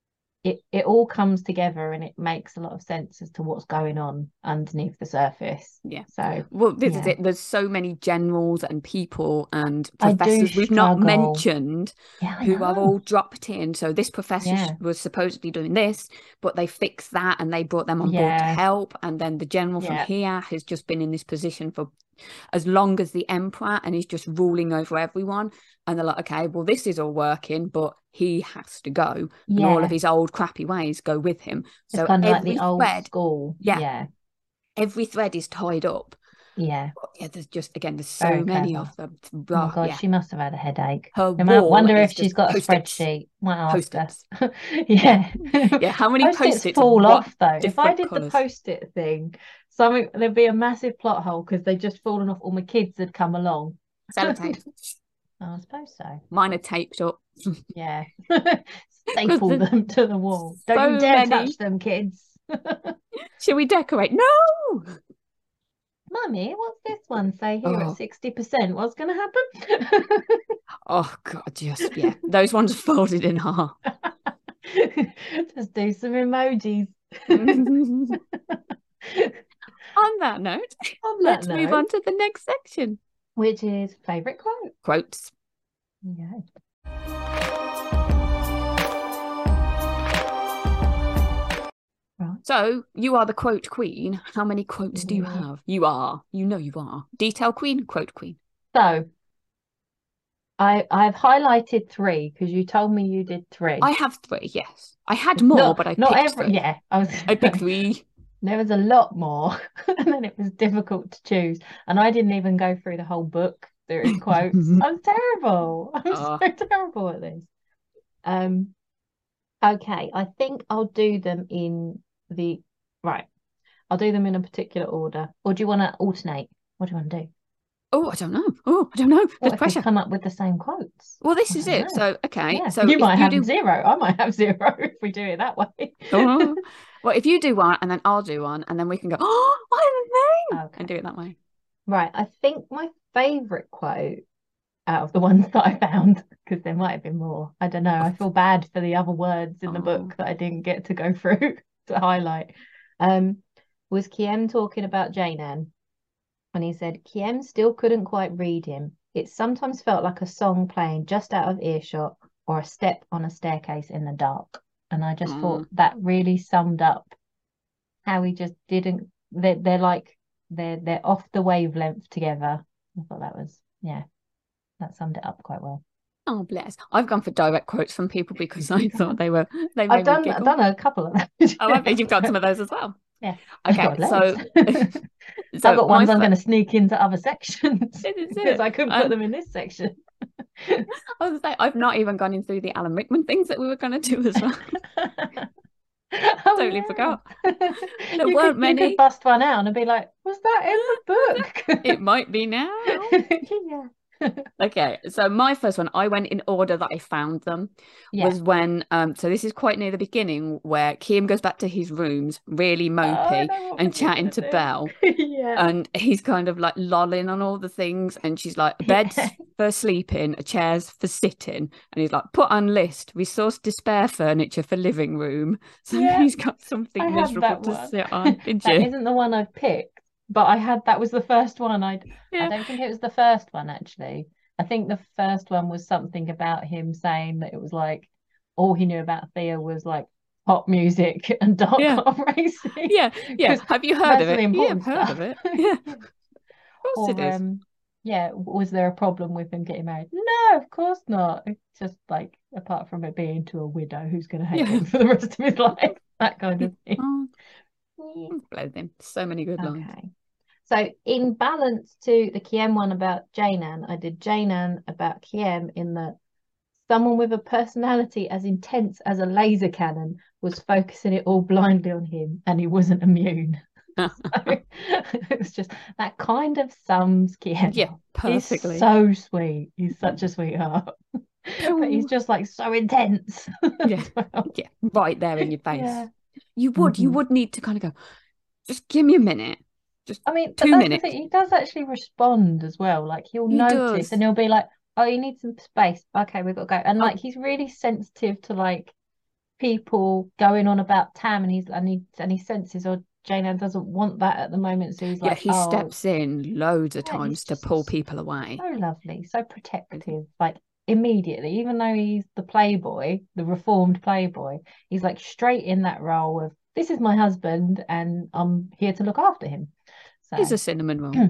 it it all comes together and it makes a lot of sense as to what's going on underneath the surface. Yeah. So, Well, this is yeah, it. There's so many generals and people and I do professors we've not struggle. mentioned Yeah, I who are know. all dropped in. So this professor sh- Yeah, was supposedly doing this, but they fixed that and they brought them on board to yeah, help. And then the general from yeah, here has just been in this position for as long as the emperor and he's just ruling over everyone. And they're like, okay, well, this is all working, but he has to go. And all of yeah. his old crappy ways go with him. It's So kind of like the every old thread, school. yeah, Yeah, every thread is tied up. yeah. But yeah, there's just again, there's Very so many clever. of them. Oh my Oh, God, yeah, she must have had a headache. her I might wall wonder if is she's just got a post-its, spreadsheet. Might ask her. post-its. Yeah, Yeah. yeah. How many Post-its post-its? fall What off though. If I different did the colours? post-it thing, something there'd be a massive plot hole because they just fallen off. All my kids had come along. Sellotape. I suppose so. Mine are taped up Yeah. because Staple there's them to the wall. Don't you so dare many. touch them, kids. Should we decorate? No. Mummy, what's this one say here at Oh, sixty percent? What's going to happen? oh God, just yeah. Those ones folded in half. Just do some emojis. On that note, On that let's move note, on to the next section. which is favorite quote. Quotes. Yeah. Right. So you are the quote queen. How many quotes do you Yeah. have? You are. You know you are. Detail queen, quote queen. So I I've highlighted three because you told me you did three. I have three, yes. I had more, Not but I not picked every three. yeah, I was I picked three. there was a lot more and then it was difficult to choose. And I didn't even go through the whole book through quotes. I'm terrible. I'm Oh, so terrible at this. Um okay, I think I'll do them in the right. I'll do them in a particular order. Or do you want to alternate? What do you want to do? Oh, I don't know. Oh, I don't know. There's What if we pressure. come up with the same quotes? Well, this I is don't it. know. So, okay. Yeah, So you if might you have do, zero. I might have zero if we do it that way. oh, well, if you do one and then I'll do one, and then we can go, oh, what is the thing? And do Okay. it that way. Right. I think my favorite quote out of the ones that I found, because there might have been more. I don't know. I feel bad for the other words in the Oh, book that I didn't get to go through to highlight. Um, was Kiem talking about Jane Anne? And he said, Kiem still couldn't quite read him. It sometimes felt like a song playing just out of earshot or a step on a staircase in the dark. And I just oh, thought that really summed up how he just didn't, they're, they're like, they're, they're off the wavelength together. I thought that was, yeah, that summed it up quite well. oh, bless. I've gone for direct quotes from people because I thought they were, they I've made me done I've giggle. done a couple of those. Oh, I bet you've got some of those as well. Yeah, I've Okay. got loads. So, I've so got my ones I'm first, going to sneak into other sections this is because it. I couldn't put Um, them in this section. I was like, I've not even gone in through the Alan Rickman things that we were going to do as well. Totally Oh forgot. yeah. There You could weren't you could many. bust one out and be like, was that in the It book? might be now. Yeah. Okay, so my first one, I went in order that I found them, Yeah. was when um so this is quite near the beginning where Kim goes back to his rooms, really Oh, I mopey know what and one you're chatting gonna to do. Belle. Yeah. And he's kind of like lolling on all the things, and she's like, a Yeah. bed's for sleeping, a chair's for sitting, and he's like, put on list, resource despair furniture for living room. So Yeah. he's got I something had miserable that to one. sit on, didn't That you? isn't the one I've picked, but I had that was the first one I'd I Yeah, don't think it was the first one actually. I think the first one was something about him saying that it was like all he knew about Thea was like pop music and dark yeah, car racing yeah, yeah. because Have you heard that's of the it? Yeah, I've important heard of stuff. it. Yeah, of Yeah. course it Or is. um yeah, was there a problem with him getting married? No, of course not. It's just like apart from it being to a widow who's going to hate Yeah. him for the rest of his life, that kind of thing. Oh, Yeah. bless him. So many good lines. Okay. So in balance to the Kiem one about Jane Anne, I did Jane Anne about Kiem in that someone with a personality as intense as a laser cannon was focusing it all blindly on him and he wasn't immune. So it was just that kind of sums Kiem Yeah, up. He's perfectly. so sweet. He's such a sweetheart. But he's just like so intense Yeah, as well. yeah, right there in your face. Yeah. You would, you Mhm. would need to kind of go, just give me a minute, just I mean, but two that's the minutes. thing. He does actually respond as well. Like he'll He notice and does. he'll be like, "Oh, you need some space. Okay, we've got to go." And Oh, like he's really sensitive to like people going on about Tam, and he's and he and he senses, oh, Jane Anne doesn't want that at the moment. So he's yeah, like, he "Oh, steps in loads of yeah, he's times to just pull people away. so lovely, so protective." Like immediately, even though he's the playboy, the reformed playboy, he's like straight in that role of this is my husband, and I'm here to look after him. He's So. a cinnamon roll.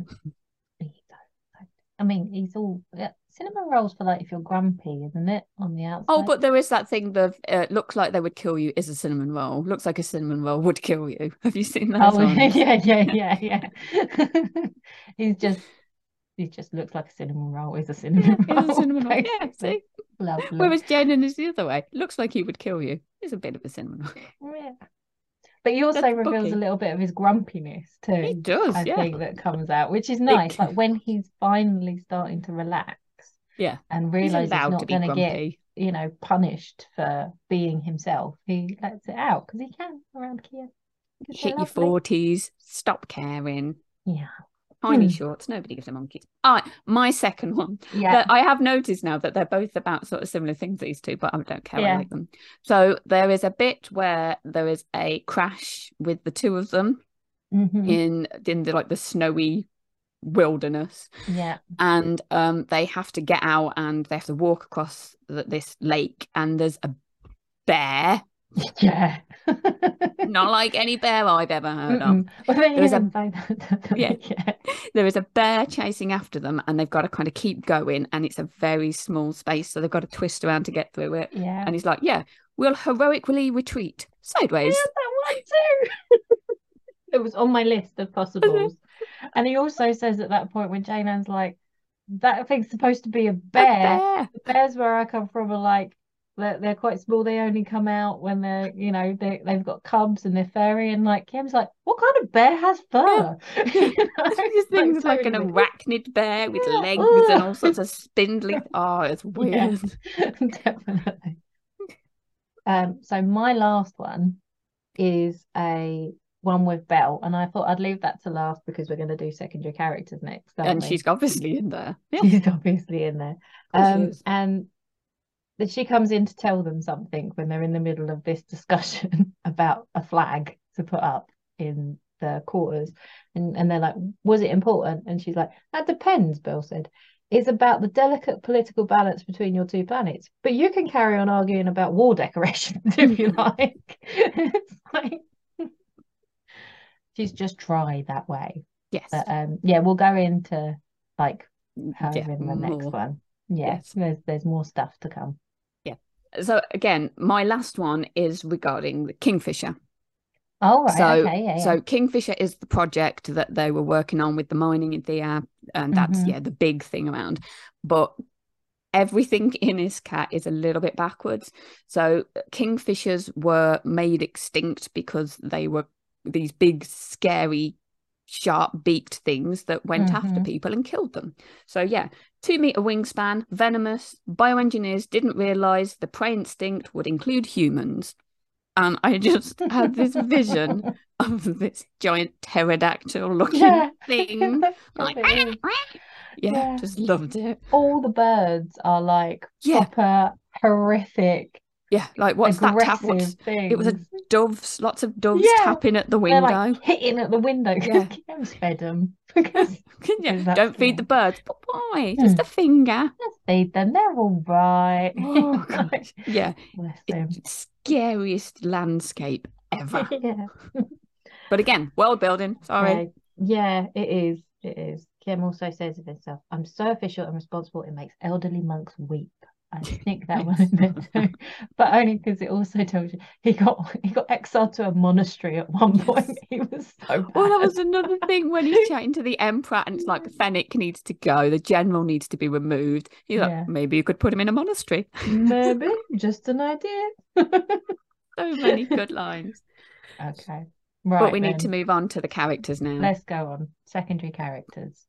I mean, he's all yeah, cinnamon rolls for like if you're grumpy, isn't it? On the Oh, outside. but there is that thing that uh, looks like they would kill you is a cinnamon roll. Looks like a cinnamon roll would kill you. Have you seen those Oh ones? yeah, yeah, Yeah, yeah, yeah. He's just he just looks like a cinnamon roll. Is a yeah, cinnamon he's a roll, cinnamon roll. Yeah, basically. see? Lovely. Whereas Jaden is the other way. Looks like he would kill you. He's a bit of a cinnamon roll. Yeah. But he also That's reveals a Bucky. little bit of his grumpiness He too, does, I yeah. think, that comes out, which is nice. Big. Like when he's finally starting to relax Yeah. and He's realize he's allowed to not be going to get, grumpy. you know, punished for being himself, he lets it out because he can around Kia. Because they're Hit your lovely. forties, stop caring. Yeah. Tiny Hmm. shorts, nobody gives a monkeys. All right, my second one. Yeah. That I have noticed now that they're both about sort of similar things, these two, but I don't care. I Yeah. like them. So there is a bit where there is a crash with the two of them Mhm. in in the like the snowy wilderness, Yeah. and um they have to get out and they have to walk across the, this lake, and there's a bear. Yeah. Not like any bear I've ever heard of. Mm-mm. Well, they There is a even say that, don't yeah, they? Yeah. there is a bear chasing after them, and they've got to kind of keep going, and it's a very small space, so they've got to twist around to get through it. Yeah. And he's like, "Yeah, we'll heroically retreat I sideways." had that one too. It was on my list of possibles. And he also says at that point when Jane Anne's like, that thing's supposed to be a A bear. bear. The bears where I come from are like they're, they're quite small. They only come out when they're, you know, they they've got cubs and they're furry. And like Kim's like, what kind of bear has Yeah. fur? Yeah. You know, These things like an totally. arachnid bear with Yeah. legs and all Ugh. sorts of spindly. Oh, it's Yeah, weird. definitely. Um, so my last one is a one with Belle, and I thought I'd leave that to last because we're going to do secondary characters next, aren't And we? she's obviously in there. Yeah, of She's obviously in there. course she Um, is. and that she comes in to tell them something when they're in the middle of this discussion about a flag to put up in the quarters. And, and they're like, was it important? And she's like, that depends, Bill said. It's about the delicate political balance between your two planets. But you can carry on arguing about war decorations if you like. It's like she's just dry that way. Yes. But um, yeah, we'll go into like her Yeah, in the next more. one. Yeah, Yes. there's there's more stuff to come. Yeah. So again, my last one is regarding the Kingfisher. Oh, right. So, Okay. Yeah. so Yeah. Kingfisher is the project that they were working on with the mining in Theia, and that's Mhm. yeah the big thing around. But everything in Iskat is a little bit backwards. So kingfishers were made extinct because they were these big, scary, sharp-beaked things that went after Mhm. people and killed them. So yeah, two-meter wingspan, venomous. Bioengineers didn't realize the prey instinct would include humans. And I just had this vision of this giant pterodactyl-looking Yeah. thing. Yes, Like, it is. yeah, Yeah. just loved it. All the birds are like Yeah. proper horrific, Yeah, like what's that tap? What's aggressive things. it was a doves, lots of doves Yeah. tapping at the They're window. like hitting at the window because Yeah. Kim's fed them. Because Yeah, because that's don't feed Kim. the birds. But why? Hmm. Just a finger. Let's feed them. They're all right. Oh gosh. Yeah. Bless them. It's scariest landscape ever. Yeah. But again, world building. Sorry. Yeah, yeah, it is. It is. Kim also says of himself, I'm so official and responsible, it makes elderly monks weep. I think that one in there too. But only because it also tells you he got he got exiled to a monastery at one Yes. point. He was so bad. Oh, that was another thing when he's chatting to the emperor and it's like Fennec needs to go, the general needs to be removed. He's like, Yeah. maybe you could put him in a monastery. Maybe. Just an idea. So many good lines. Okay. Right. But we then. need to move on to the characters now. Let's go on. Secondary characters.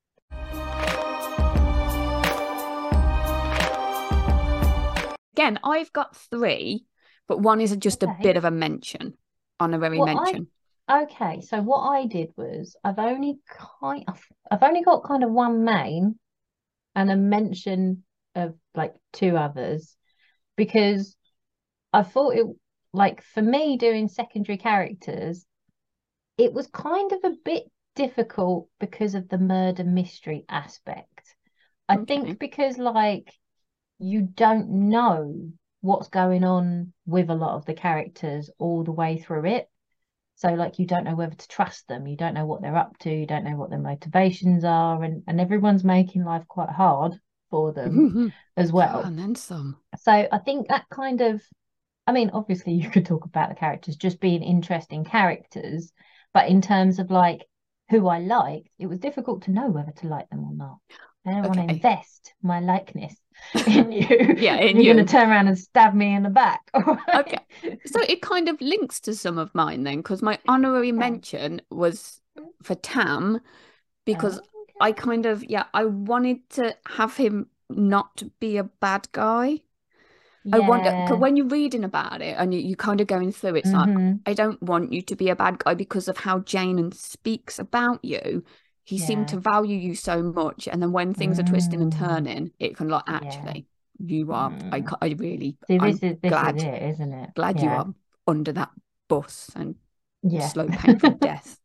Again, I've got three, but one is just Okay. a bit of a mention, honorary Well, I- mention. Okay, so what I did was I've only kind of I've only got kind of one main and a mention of like two others because I thought it like for me doing secondary characters, it was kind of a bit difficult because of the murder mystery aspect. I Okay. think because like you don't know what's going on with a lot of the characters all the way through it. So like you don't know whether to trust them, you don't know what they're up to, you don't know what their motivations are, and, and everyone's making life quite hard for them as well. Oh, and then some. So I think that kind of, I mean, obviously you could talk about the characters just being interesting characters, but in terms of like who I liked, it was difficult to know whether to like them or not. I don't want to Okay. invest my likeness in you. Yeah, in You're you. going to turn around and stab me in the back. all right? Okay. So it kind of links to some of mine then, because my honorary Okay. mention was for Tam, because Oh, I okay. kind of, yeah, I wanted to have him not be a bad guy. I wonder, Yeah. because when you're reading about it and you, you're kind of going through it, it's like, Mhm. I don't want you to be a bad guy because of how Jane speaks about you. He seemed to Yeah. value you so much. And then when things are twisting and Mm. turning, it can like, Yeah. actually, you are, I, Mm. ca- I really, See, I'm this is this glad, is it, isn't it? glad you Yeah. are under that bus and Yeah. slow, painful death.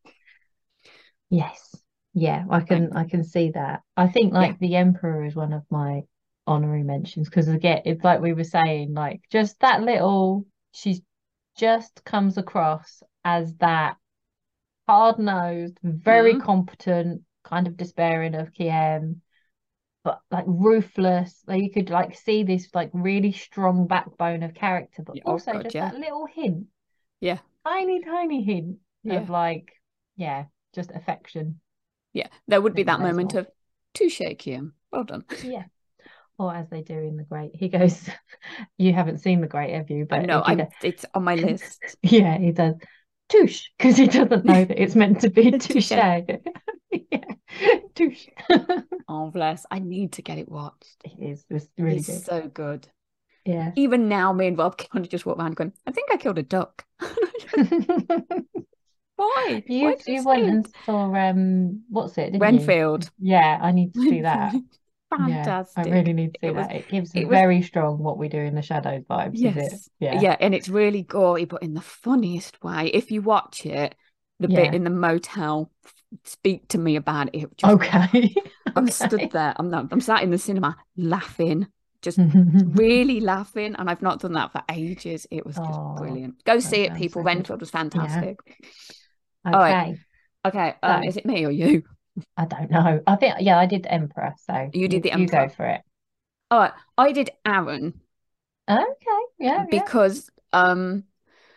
Yes. Yeah, I can Thank- I can see that. I think Yeah. like the Emperor is one of my honorary mentions because again, it's like we were saying, like just that little, she's just comes across as that hard-nosed, very Mm. competent, kind of despairing of Kiem, but like ruthless. Like you could like see this like really strong backbone of character, but Yeah, oh also God, just yeah. that little hint, Yeah. tiny, tiny hint Yeah. of like, yeah, just affection. Yeah. There would be Little that moment Lesmore. of touche, Kiam. Well done. Yeah. or as they do in The Great, he goes, you haven't seen The Great, have you? I But know, if you I'm go, it's on my list. yeah, he does touche because he doesn't know that it's meant to be touche. Touche. Yeah, touche. Oh, bless. I need to get it watched. It is. It's really It's good. so good. Yeah. Even now, me and Rob kind of just walk around going, I think I killed a duck. Why? Why You did you you say went and it? saw um what's it, didn't you? Renfield. Yeah, I need to see that. Renfield. Yeah, I really Fantastic. need to see It was, that. It gives a it was, very strong What We Do in the Shadows vibes, is it? yes. Yeah. Yeah. And it's really gory, but in the funniest way. If you watch it, the bit Yeah. in the motel, speak to me about it. It just, Okay. I'm stood Okay. there. I'm not, I'm sat in the cinema laughing, just really laughing. And I've not done that for ages. It was just Oh, brilliant. Go that see it, sounds people. so good. Renfield was Yeah. fantastic. All right. Okay. Okay. Um, So is it me or you? I don't know. I think yeah, I did Emperor, so You did you the you go Emperor. for it. All right. I did Aaron Okay. Yeah, yeah. because um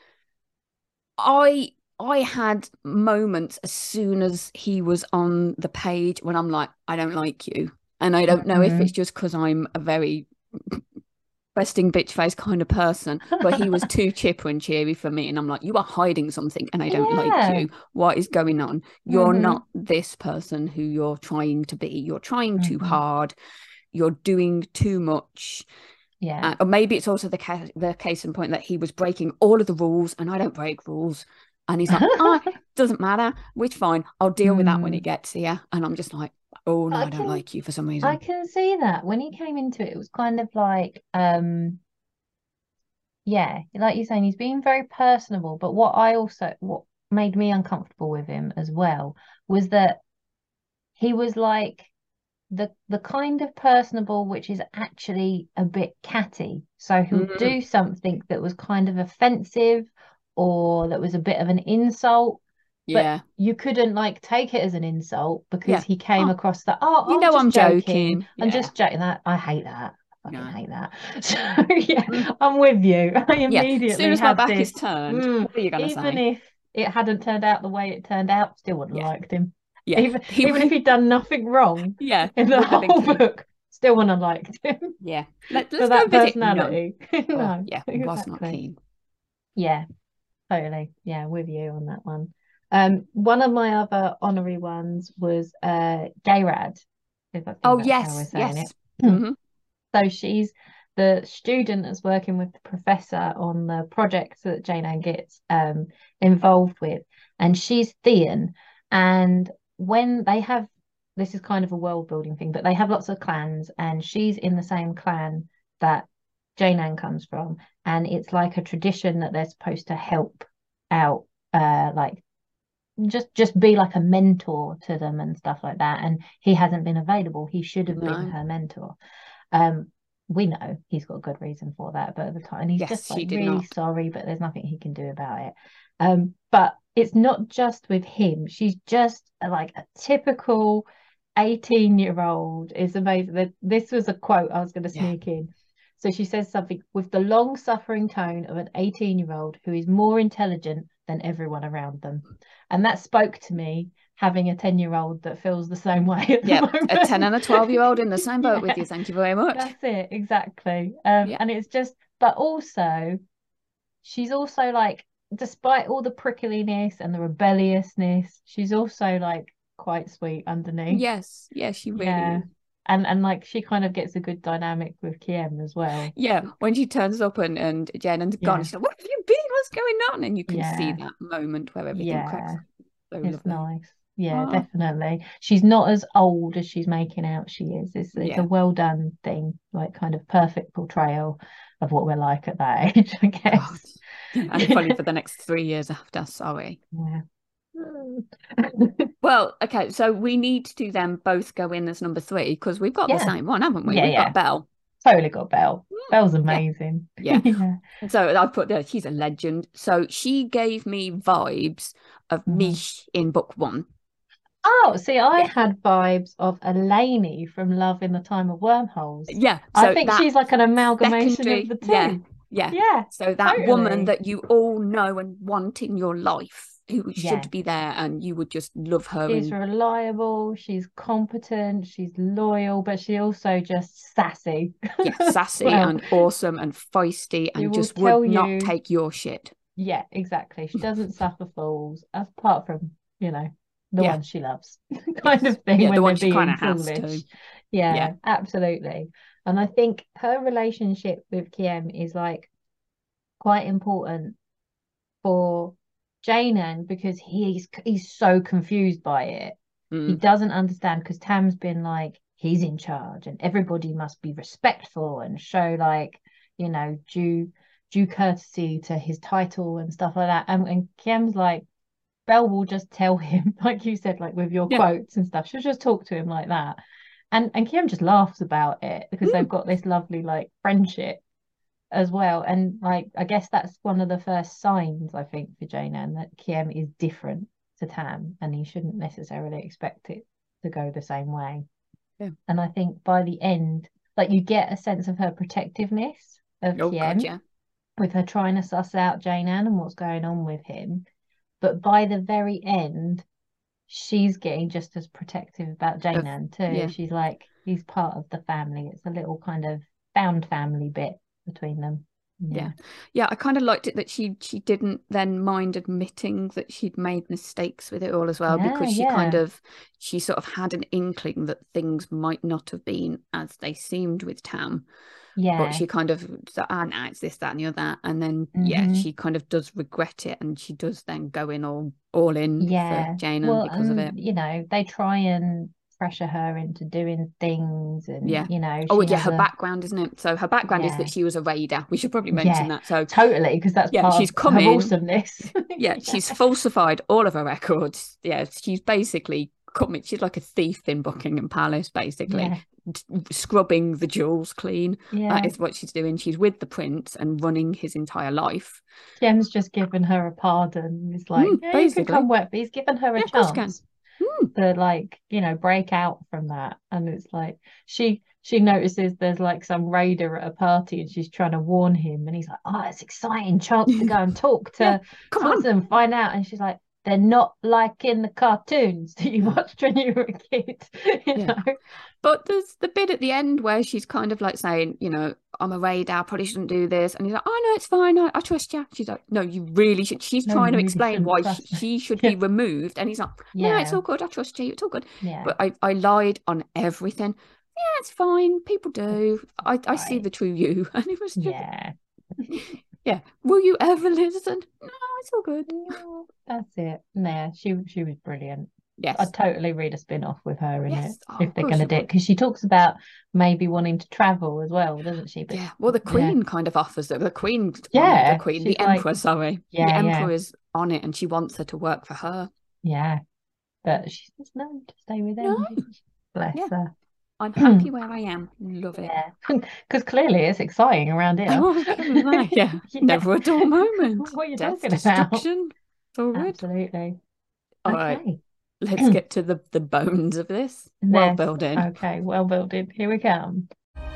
I I had moments as soon as he was on the page when I'm like, I don't like you. And I don't know if it's Mhm. just because I'm a very resting bitch face kind of person, but he was too chipper and cheery for me. And I'm like, you are hiding something and I don't like Yeah. you. What is going on? You're hmm not this person who you're trying to be. You're trying too hmm hard. You're doing too much. Yeah. Uh, or maybe it's also the case, the case in point that he was breaking all of the rules and I don't break rules. And he's like, oh, doesn't matter. Which fine. I'll deal with that when it Mm. gets here. And I'm just like, oh no, I I don't can like you for some I reason. can see that when he came into it, it was kind of like um yeah, like you're saying, he's being very personable. But what I also what made me uncomfortable with him as well was that he was like the the kind of personable which is actually a bit catty. So he'll Mm, do something that was kind of offensive or that was a bit of an insult, but yeah. you couldn't like take it as an insult because Yeah. he came Oh, across that, oh, you I'm know just I'm joking. joking. I'm Yeah. just joking. That I hate that. I fucking No. hate that. So yeah, Mm, I'm with you. I yeah. As soon immediately as my had back this. is turned, Mm, what are you gonna even say? if it hadn't turned out the way it turned out, still wouldn't have Yeah. liked him. Yeah. Even He even if he'd done nothing wrong yeah, in the wouldn't have been whole keen. book, still wouldn't have liked him Yeah. Let, for let's go that visit. No. personality. Oh, No, yeah, was not exactly. keen. Yeah, totally. Yeah, with you on that one. Um, one of my other honorary ones was uh Gayrad, if I think Oh, that's how we're yes, saying yes. it. Hmm. So she's the student that's working with the professor on the project that Jane Ann gets um, involved with, and she's Thean. And when they have, this is kind of a world building thing, but they have lots of clans, and she's in the same clan that Jane Ann comes from, and it's like a tradition that they're supposed to help out, uh, like just just be like a mentor to them and stuff like that. And he hasn't been available. He should have been No. her mentor. Um, we know he's got a good reason for that, but at the time, and he's Yes, just like she did really not. sorry, but there's nothing he can do about it. Um, but it's not just with him. She's just a, like a typical eighteen year old. It's amazing. This was a quote I was going to Yeah. sneak in. So she says something with the long suffering tone of an eighteen year old who is more intelligent than everyone around them. And that spoke to me, having a ten year old that feels the same way at the Yeah. A ten moment. and a twelve year old in the same boat with Yeah, you. Thank you very much. that's it, exactly. Um, Yeah. and it's just, but also, she's also like, despite all the prickliness and the rebelliousness, she's also like quite sweet underneath. Yes. Yeah, she really Yeah. is. And and like she kind of gets a good dynamic with Kiem as well. Yeah. When she turns up and, and Jen and gone, Yeah. she's like, what have you been? What's going on? And you can see Yeah. that moment where everything cracks. Yeah. So It's lovely. nice. Yeah, Oh, definitely. She's not as old as she's making out she is. It's it's a yeah. well done thing, like kind of perfect portrayal of what we're like at that age, I God. guess. Yeah. And probably for the next three years after. Sorry. Yeah. Well, okay. So we need to then both go in as number three because we've got the Yeah. same one, haven't we? Yeah, We've yeah. got Belle. Totally got Belle. Mm, Belle's yeah. amazing. Yeah. Yeah. So I put there, she's a legend. So she gave me vibes of Mhm. Mish in book one. Oh, see, I Yeah. had vibes of Elaney from Love in the Time of Wormholes. Yeah. I So think that she's like an amalgamation of secondary, the yeah. two. Yeah. Yeah, So that woman totally. that you all know and want in your life. who Yeah. should be there, and you would just love her. She's And reliable, she's competent, she's loyal, but she also just sassy. yeah, sassy Well, and awesome and feisty, she and will just would tell not you, take your shit. yeah, exactly. She doesn't suffer fools, apart from, you know, the Yeah. ones she loves, kind Yes. of thing, Yeah, when the they're one she kind being of has to. foolish. Yeah, Yeah. absolutely. And I think her relationship with Kiem is like quite important for Jaynan, because he's he's so confused by it. He Mm. doesn't understand, because Tam's been like, he's in charge and everybody must be respectful and show, like, you know, due due courtesy to his title and stuff like that. And, and Kiem's like, Belle will just tell him, like you said, like with your Yeah. quotes and stuff, she'll just talk to him like that. And and Kiem just laughs about it, because they've Mm. got this lovely like friendship as well. And like, I guess that's one of the first signs, I think, for Jaynan, that Kiem is different to Tam, and he shouldn't necessarily expect it to go the same way. Yeah. And I think by the end, like, you get a sense of her protectiveness of Oh God, Kiem, yeah. with her trying to suss out Jaynan and what's going on with him. But by the very end, she's getting just as protective about Jaynan too. Yeah. She's like, he's part of the family. It's a little kind of found family bit between them. Yeah. Yeah. Yeah, I kind of liked it that she she didn't then mind admitting that she'd made mistakes with it all as well, Yeah, because she yeah. kind of she sort of had an inkling that things might not have been as they seemed with Tam. Yeah. But she kind of thought, ah, nah, it's this, that, and the other. And then, yeah, Mhm. she kind of does regret it, and she does then go in all all in Yeah. for Jaynan Well, because of it. and you know, they try and pressure her into doing things, and Yeah. you know, Oh, she yeah, has her a background, isn't it? So her background is yeah, that she was a raider. We should probably mention yeah, that. So totally, because that's yeah, part she's of come her in. awesomeness. Yeah, she's falsified all of her records. Yeah, she's basically coming. She's like a thief in Buckingham Palace, basically, Yeah, scrubbing the jewels clean. yeah. That is what she's doing. She's with the prince and running his entire life. Jem's just given her a pardon. He's like, Mm, yeah, you can basically. come work, but he's given her a Yeah, of course you can. chance Mm, to, like, you know, break out from that. And it's like, she she notices there's like some raider at a party, and she's trying to warn him, and he's like, oh, it's exciting chance to go and talk yeah, to come talk on. to them, find out. And she's like, they're not like in the cartoons that you No. watched when you were a kid. You Yeah. know? But there's the bit at the end where she's kind of like saying, you know, I'm a radar, I probably shouldn't do this. And he's like, oh, no, it's fine. I, I trust you. She's like, no, you really should. She's No, trying you to really explain shouldn't why she, trust me. she should Yeah. be removed. And he's like, no, no, it's Yeah. all good. I trust you. It's all good. Yeah. But I, I lied on everything. Yeah, it's fine. People do. I, I see Right. the true you. And it was just, Yeah. yeah. Will you ever listen? No, it's all good. Yeah, that's it. Yeah, she she was brilliant. Yes. I'd totally read a spin-off with her in Yes. it, Oh, if of they're course going to you do it, would. because she talks about maybe wanting to travel as well, doesn't she? But Yeah. Well, the yeah, Queen kind of offers it. The Queen, oh, no, yeah, the Queen, she's the like, Emperor, sorry. The yeah, yeah, Emperor is on it, and she wants her to work for her. yeah. But she says no to stay with No. them. doesn't she? Bless Yeah. her. I'm happy where I am. Love it. Yeah, because clearly it's exciting around here. I was gonna say, yeah. Yeah. Never a dull moment. What are you Death, talking about? destruction. It's all good. Absolutely. All right. Okay. Let's get to the, the bones of this. World Yes. building. Okay, well building. Here we come.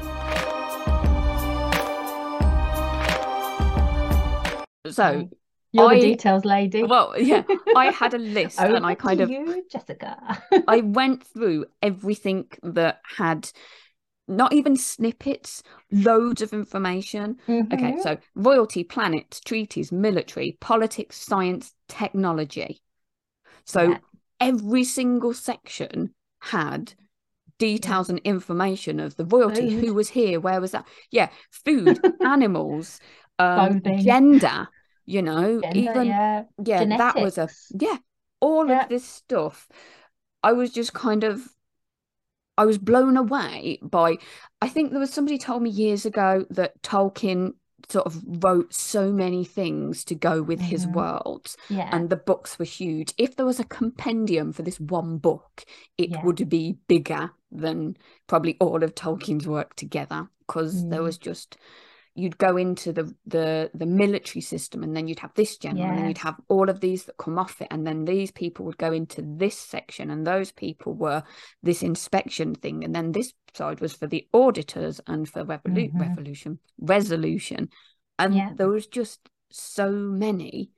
So You're I, the details lady. well, yeah, I had a list Over and I kind to of you, Jessica. I went through everything that had not even snippets, loads of information. Mhm. Okay, so royalty, planets, treaties, military, politics, science, technology. So Yeah. every single section had details and information of the royalty, Food. who was here, where was that? Yeah, food, animals, um, Clothing. gender, you know, Gender, even yeah. yeah, that was a Genetics. yeah, all Yeah. of this stuff. I was just kind of I was blown away by, I think there was somebody told me years ago that Tolkien sort of wrote so many things to go with his Mhm. worlds, Yeah. and the books were huge. If there was a compendium for this one book, it Yeah. would be bigger than probably all of Tolkien's work together, because there Mm. was just, you'd go into the the the military system, and then you'd have this general, and then you'd Yes. have all of these that come off it, and then these people would go into this section, and those people were this inspection thing, and then this side was for the auditors and for revolu- Mhm. revolution resolution, and Yeah. there was just so many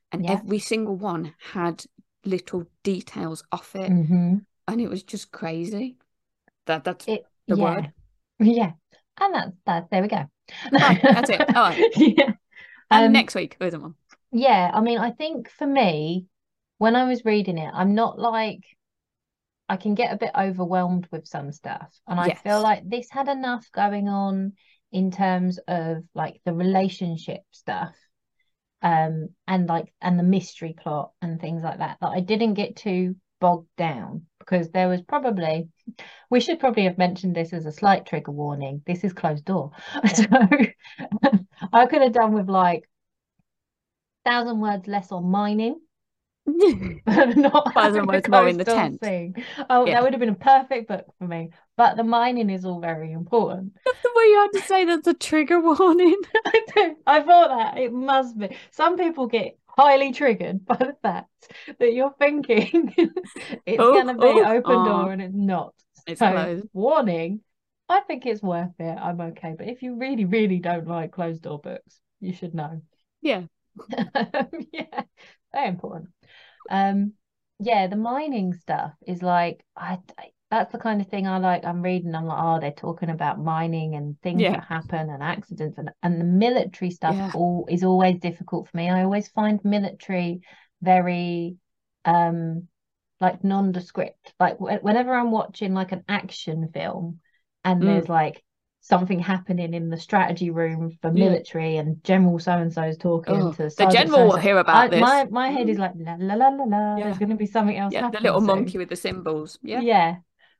and Yeah. every single one had little details off it, Mm-hmm. and it was just crazy. That that's It, the yeah. word. Yeah. And that's that. There we go. Right, that's it. All right. Yeah. And Um, next week, there's one. yeah, I mean, I think for me, when I was reading it, I'm not like I can get a bit overwhelmed with some stuff. And I feel Yes. like this had enough going on in terms of like the relationship stuff, um, and like and the mystery plot and things like that, that I didn't get too bogged down because there was probably we should probably have mentioned this as a slight trigger warning. This is closed door. So I could have done with like thousand words less on mining. Not Thousand having a words more in the closed door tent. scene. Oh, that Yeah. would have been a perfect book for me. But the mining is all very important. That's the way you had to say that's a trigger warning. I do. I thought that it must be. Some people get highly triggered by the fact that you're thinking it's Oh, going to be oh, open door oh, and it's not. it's So, closed. warning, I think it's worth it. I'm okay. But if you really, really don't like closed door books, you should know. Yeah. Yeah, very important. Um, yeah, the mining stuff is like I, I that's the kind of thing I like. I'm reading, I'm like, oh, they're talking about mining and things Yeah. that happen and accidents and and the military stuff Yeah. all is always difficult for me. I always find military very um like nondescript. Like wh- whenever I'm watching like an action film and Mm. there's like something happening in the strategy room for Yeah. military and General so and so is talking Oh, to the Sergeant so general and will so. hear I about this. my my head is Mm. like la la la la la. There's Yeah. going to be something else Yeah. The happening little soon. monkey with the symbols. Yeah. Yeah,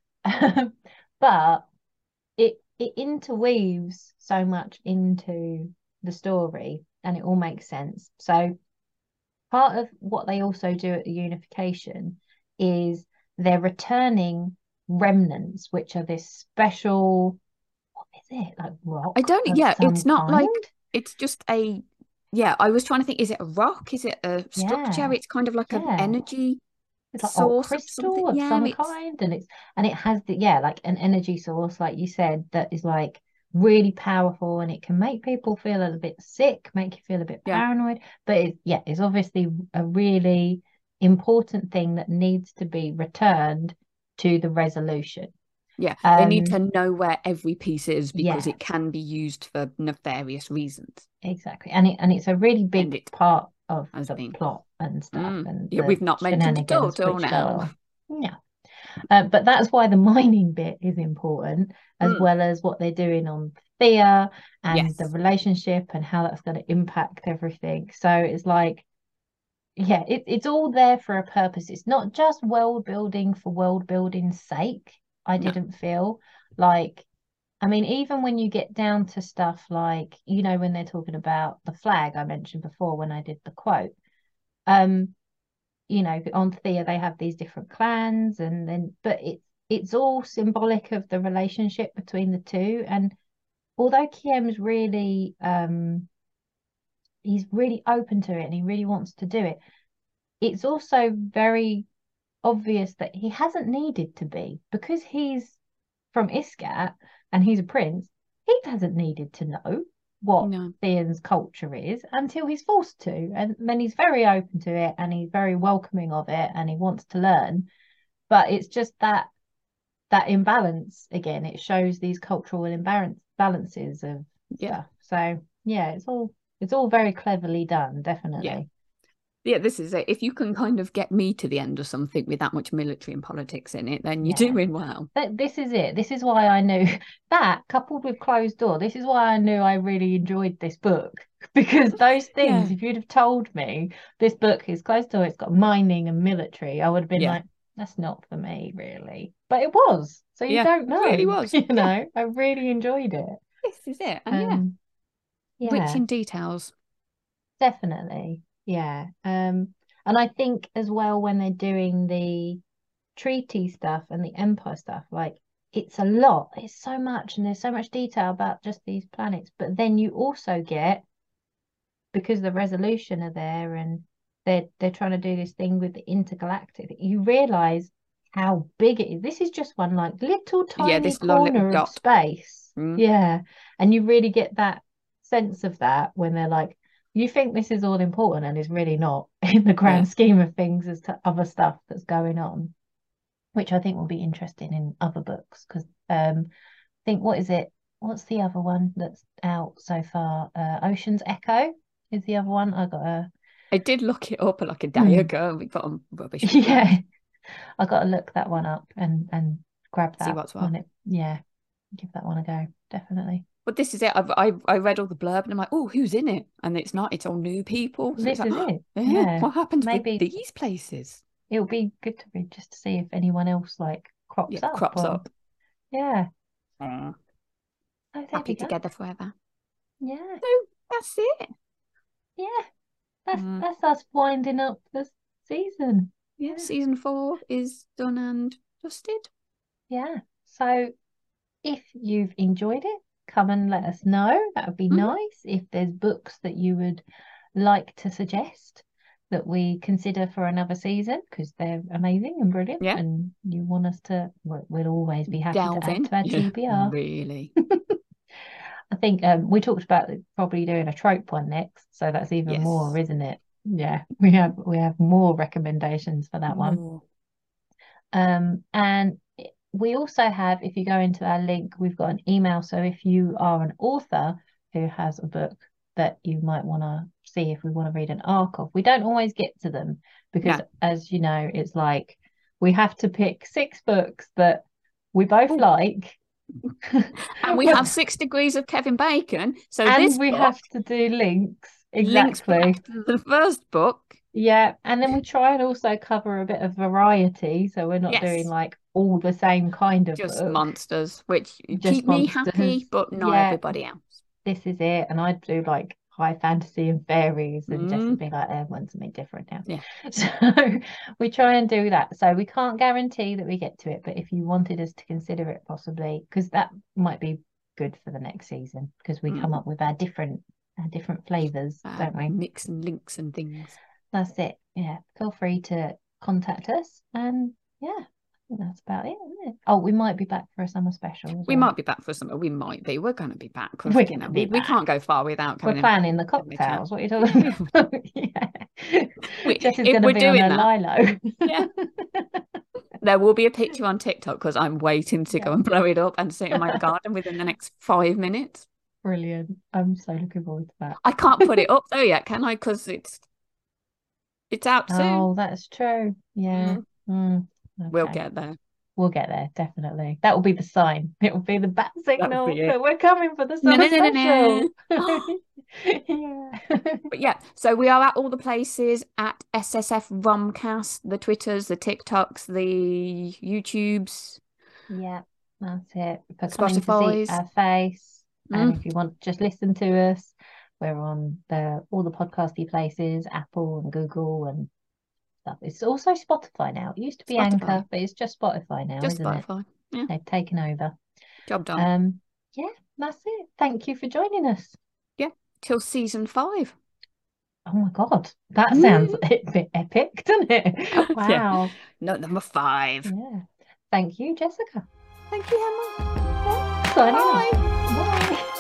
but it it interweaves so much into the story, and it all makes sense. So part of what they also do at the unification is they're returning remnants, which are this special, what is it, like I rock don't, of yeah, some it's not like, kind? it's just a, yeah, I was trying to think, is it a rock? Is it a structure? Yeah, It's kind of like an yeah. energy It's like oh, source of something. crystal of Yeah, some it's, kind, and it's and it has the yeah, like an energy source, like you said, that is like really powerful, and it can make people feel a little bit sick, make you feel a bit yeah, paranoid. But it, yeah, it's obviously a really important thing that needs to be returned to the resolution. yeah. They need Um, to know where every piece is because yeah, it can be used for nefarious reasons. exactly, and it and it's a really And big it part of has the been. plot and stuff, Mm. and Yeah, the we've not mentioned it all shenanigans till which go now. on. Yeah. Uh, but that's why the mining bit is important, as Mm. well as what they're doing on Thea and the Yes. relationship and how that's going to impact everything. So it's like, yeah, it, it's all there for a purpose. It's not just world building for world building's sake. I No. didn't feel like, I mean, even when you get down to stuff like, you know, when they're talking about the flag I mentioned before when I did the quote, um, you know, on Thea they have these different clans, and then but it's it's all symbolic of the relationship between the two. And although Kiem's really um he's really open to it and he really wants to do it, it's also very obvious that he hasn't needed to be, because he's from Iskat and he's a prince. He hasn't needed to know what No. Theon's culture is until he's forced to, and then he's very open to it and he's very welcoming of it and he wants to learn. But it's just that that imbalance again. It shows these cultural imbalance balances of Yeah. stuff. So yeah, it's all it's all very cleverly done, Yeah. definitely. Yeah, this is it. If you can kind of get me to the end of something with that much military and politics in it, then you're Yeah. doing well. Th- This is it. This is why I knew that, coupled with Closed Door, this is why I knew I really enjoyed this book. Because those things, Yeah. if you'd have told me this book is Closed Door, it's got mining and military, I would have been Yeah. like, that's not for me, really. But it was. So you Yeah. don't It really know. was. You Yeah. know, I really enjoyed it. This is it. And yeah, Um, rich yeah, in details. definitely. Yeah. Um, and I think as well when they're doing the treaty stuff and the empire stuff, like it's a lot, it's so much, and there's so much detail about just these planets. But then you also get, because the resolution are there and they're they're trying to do this thing with the intergalactic, you realize how big it is. This is just one like little Yeah, tiny this little corner of dot. space. Mm. Yeah. And you really get that sense of that when they're like, you think this is all important and it's really not in the grand Yeah. scheme of things as to other stuff that's going on, which I think will be interesting in other books because um I think what is it? What's the other one that's out so far? Uh, Ocean's Echo is the other one. I got a I did look it up like a day hmm, ago and we got on rubbish with that. yeah, I got to look that one up and and grab See that what's what. when it yeah, give that one a go, definitely. But this is it. I've, I I read all the blurb and I'm like, oh, who's in it? And it's not. It's all new people. So it's This like, is oh, it. eh, Yeah. what happens with Maybe these places? it'll be good to read just to see if anyone else like Yeah, crops up crops or up. yeah. Uh, Oh, there happy we go. together forever. Yeah. So that's it. Yeah. That's Mm. that's us winding up this season. Yeah, Yeah. season four is done and dusted. Yeah. So if you've enjoyed it, come and let us know. That would be Mhm. nice. If there's books that you would like to suggest that we consider for another season, because they're amazing and brilliant, Yeah, and you want us to, we'll, we'll always be happy to delve add in. to our Yeah, T B R. really. I think um, we talked about probably doing a trope one next, so that's even more, Yes. isn't it? Yeah, we have we have more recommendations for that one. More. Um, and we also have, if you go into our link, we've got an email. So if you are an author who has a book that you might want to see if we want to read an arc of, we don't always get to them because, No. as you know, it's like we have to pick six books that we both Ooh. like. And we have six degrees of Kevin Bacon. So and this we book have to do links. links Exactly. back to the first book. Yeah, and then we try and also cover a bit of variety, so we're not doing Yes. like all the same kind of Just book, monsters, which just keep me monsters. happy, but not Yeah, everybody else. this is it. And I do like high fantasy and fairies, and Jess would Mm, be like, "I want something different now." yeah. So we try and do that. So we can't guarantee that we get to it, but if you wanted us to consider it possibly, because that might be good for the next season, because we come Mm. up with our different our different flavors, Uh, don't we? mix and links and things. That's it. Yeah. Feel free to contact us. And yeah, I think that's about it, isn't it? Oh, we might be back for a summer special as We well. might be back for summer. We might be. We're going to be back because We're you gonna know be we, we back. can't go far without We're coming in. planning the having a chat. cocktails. What are you talking about? Yeah. We, Jess is if going to we're be on doing a that, lilo. yeah, there will be a picture on TikTok because I'm waiting to go Yeah. and blow it up and sit in my garden within the next five minutes. Brilliant. I'm so looking forward to that. I can't put it up though yet, can I? Because it's it's out soon. Oh, that's true. Yeah. Mm, Mm, we'll okay. get there. We'll get there, definitely. That will be the sign. It will be the bat That would signal be it. that we're coming for the No, summer no, no, no, special. no. Yeah. But yeah, so we are at all the places at S S F Romcast, the Twitters, the TikToks, the YouTubes, Yeah, that's it. For coming to see Spotify's. our face. And Mm, if you want to just listen to us, we're on the all the podcasty places, Apple and Google and stuff. It's also Spotify now. It used to be Spotify, Anchor, but it's just Spotify now, just isn't it? Spotify. Yeah, They've taken over. job done. Um, yeah, that's it. Thank you for joining us. Yeah, till season five. Oh my God, that sounds Mm. a bit epic, doesn't it? Yeah, Wow. note number five. Yeah. Thank you, Jessica. Thank you, Emma. Signing off. Bye. Bye.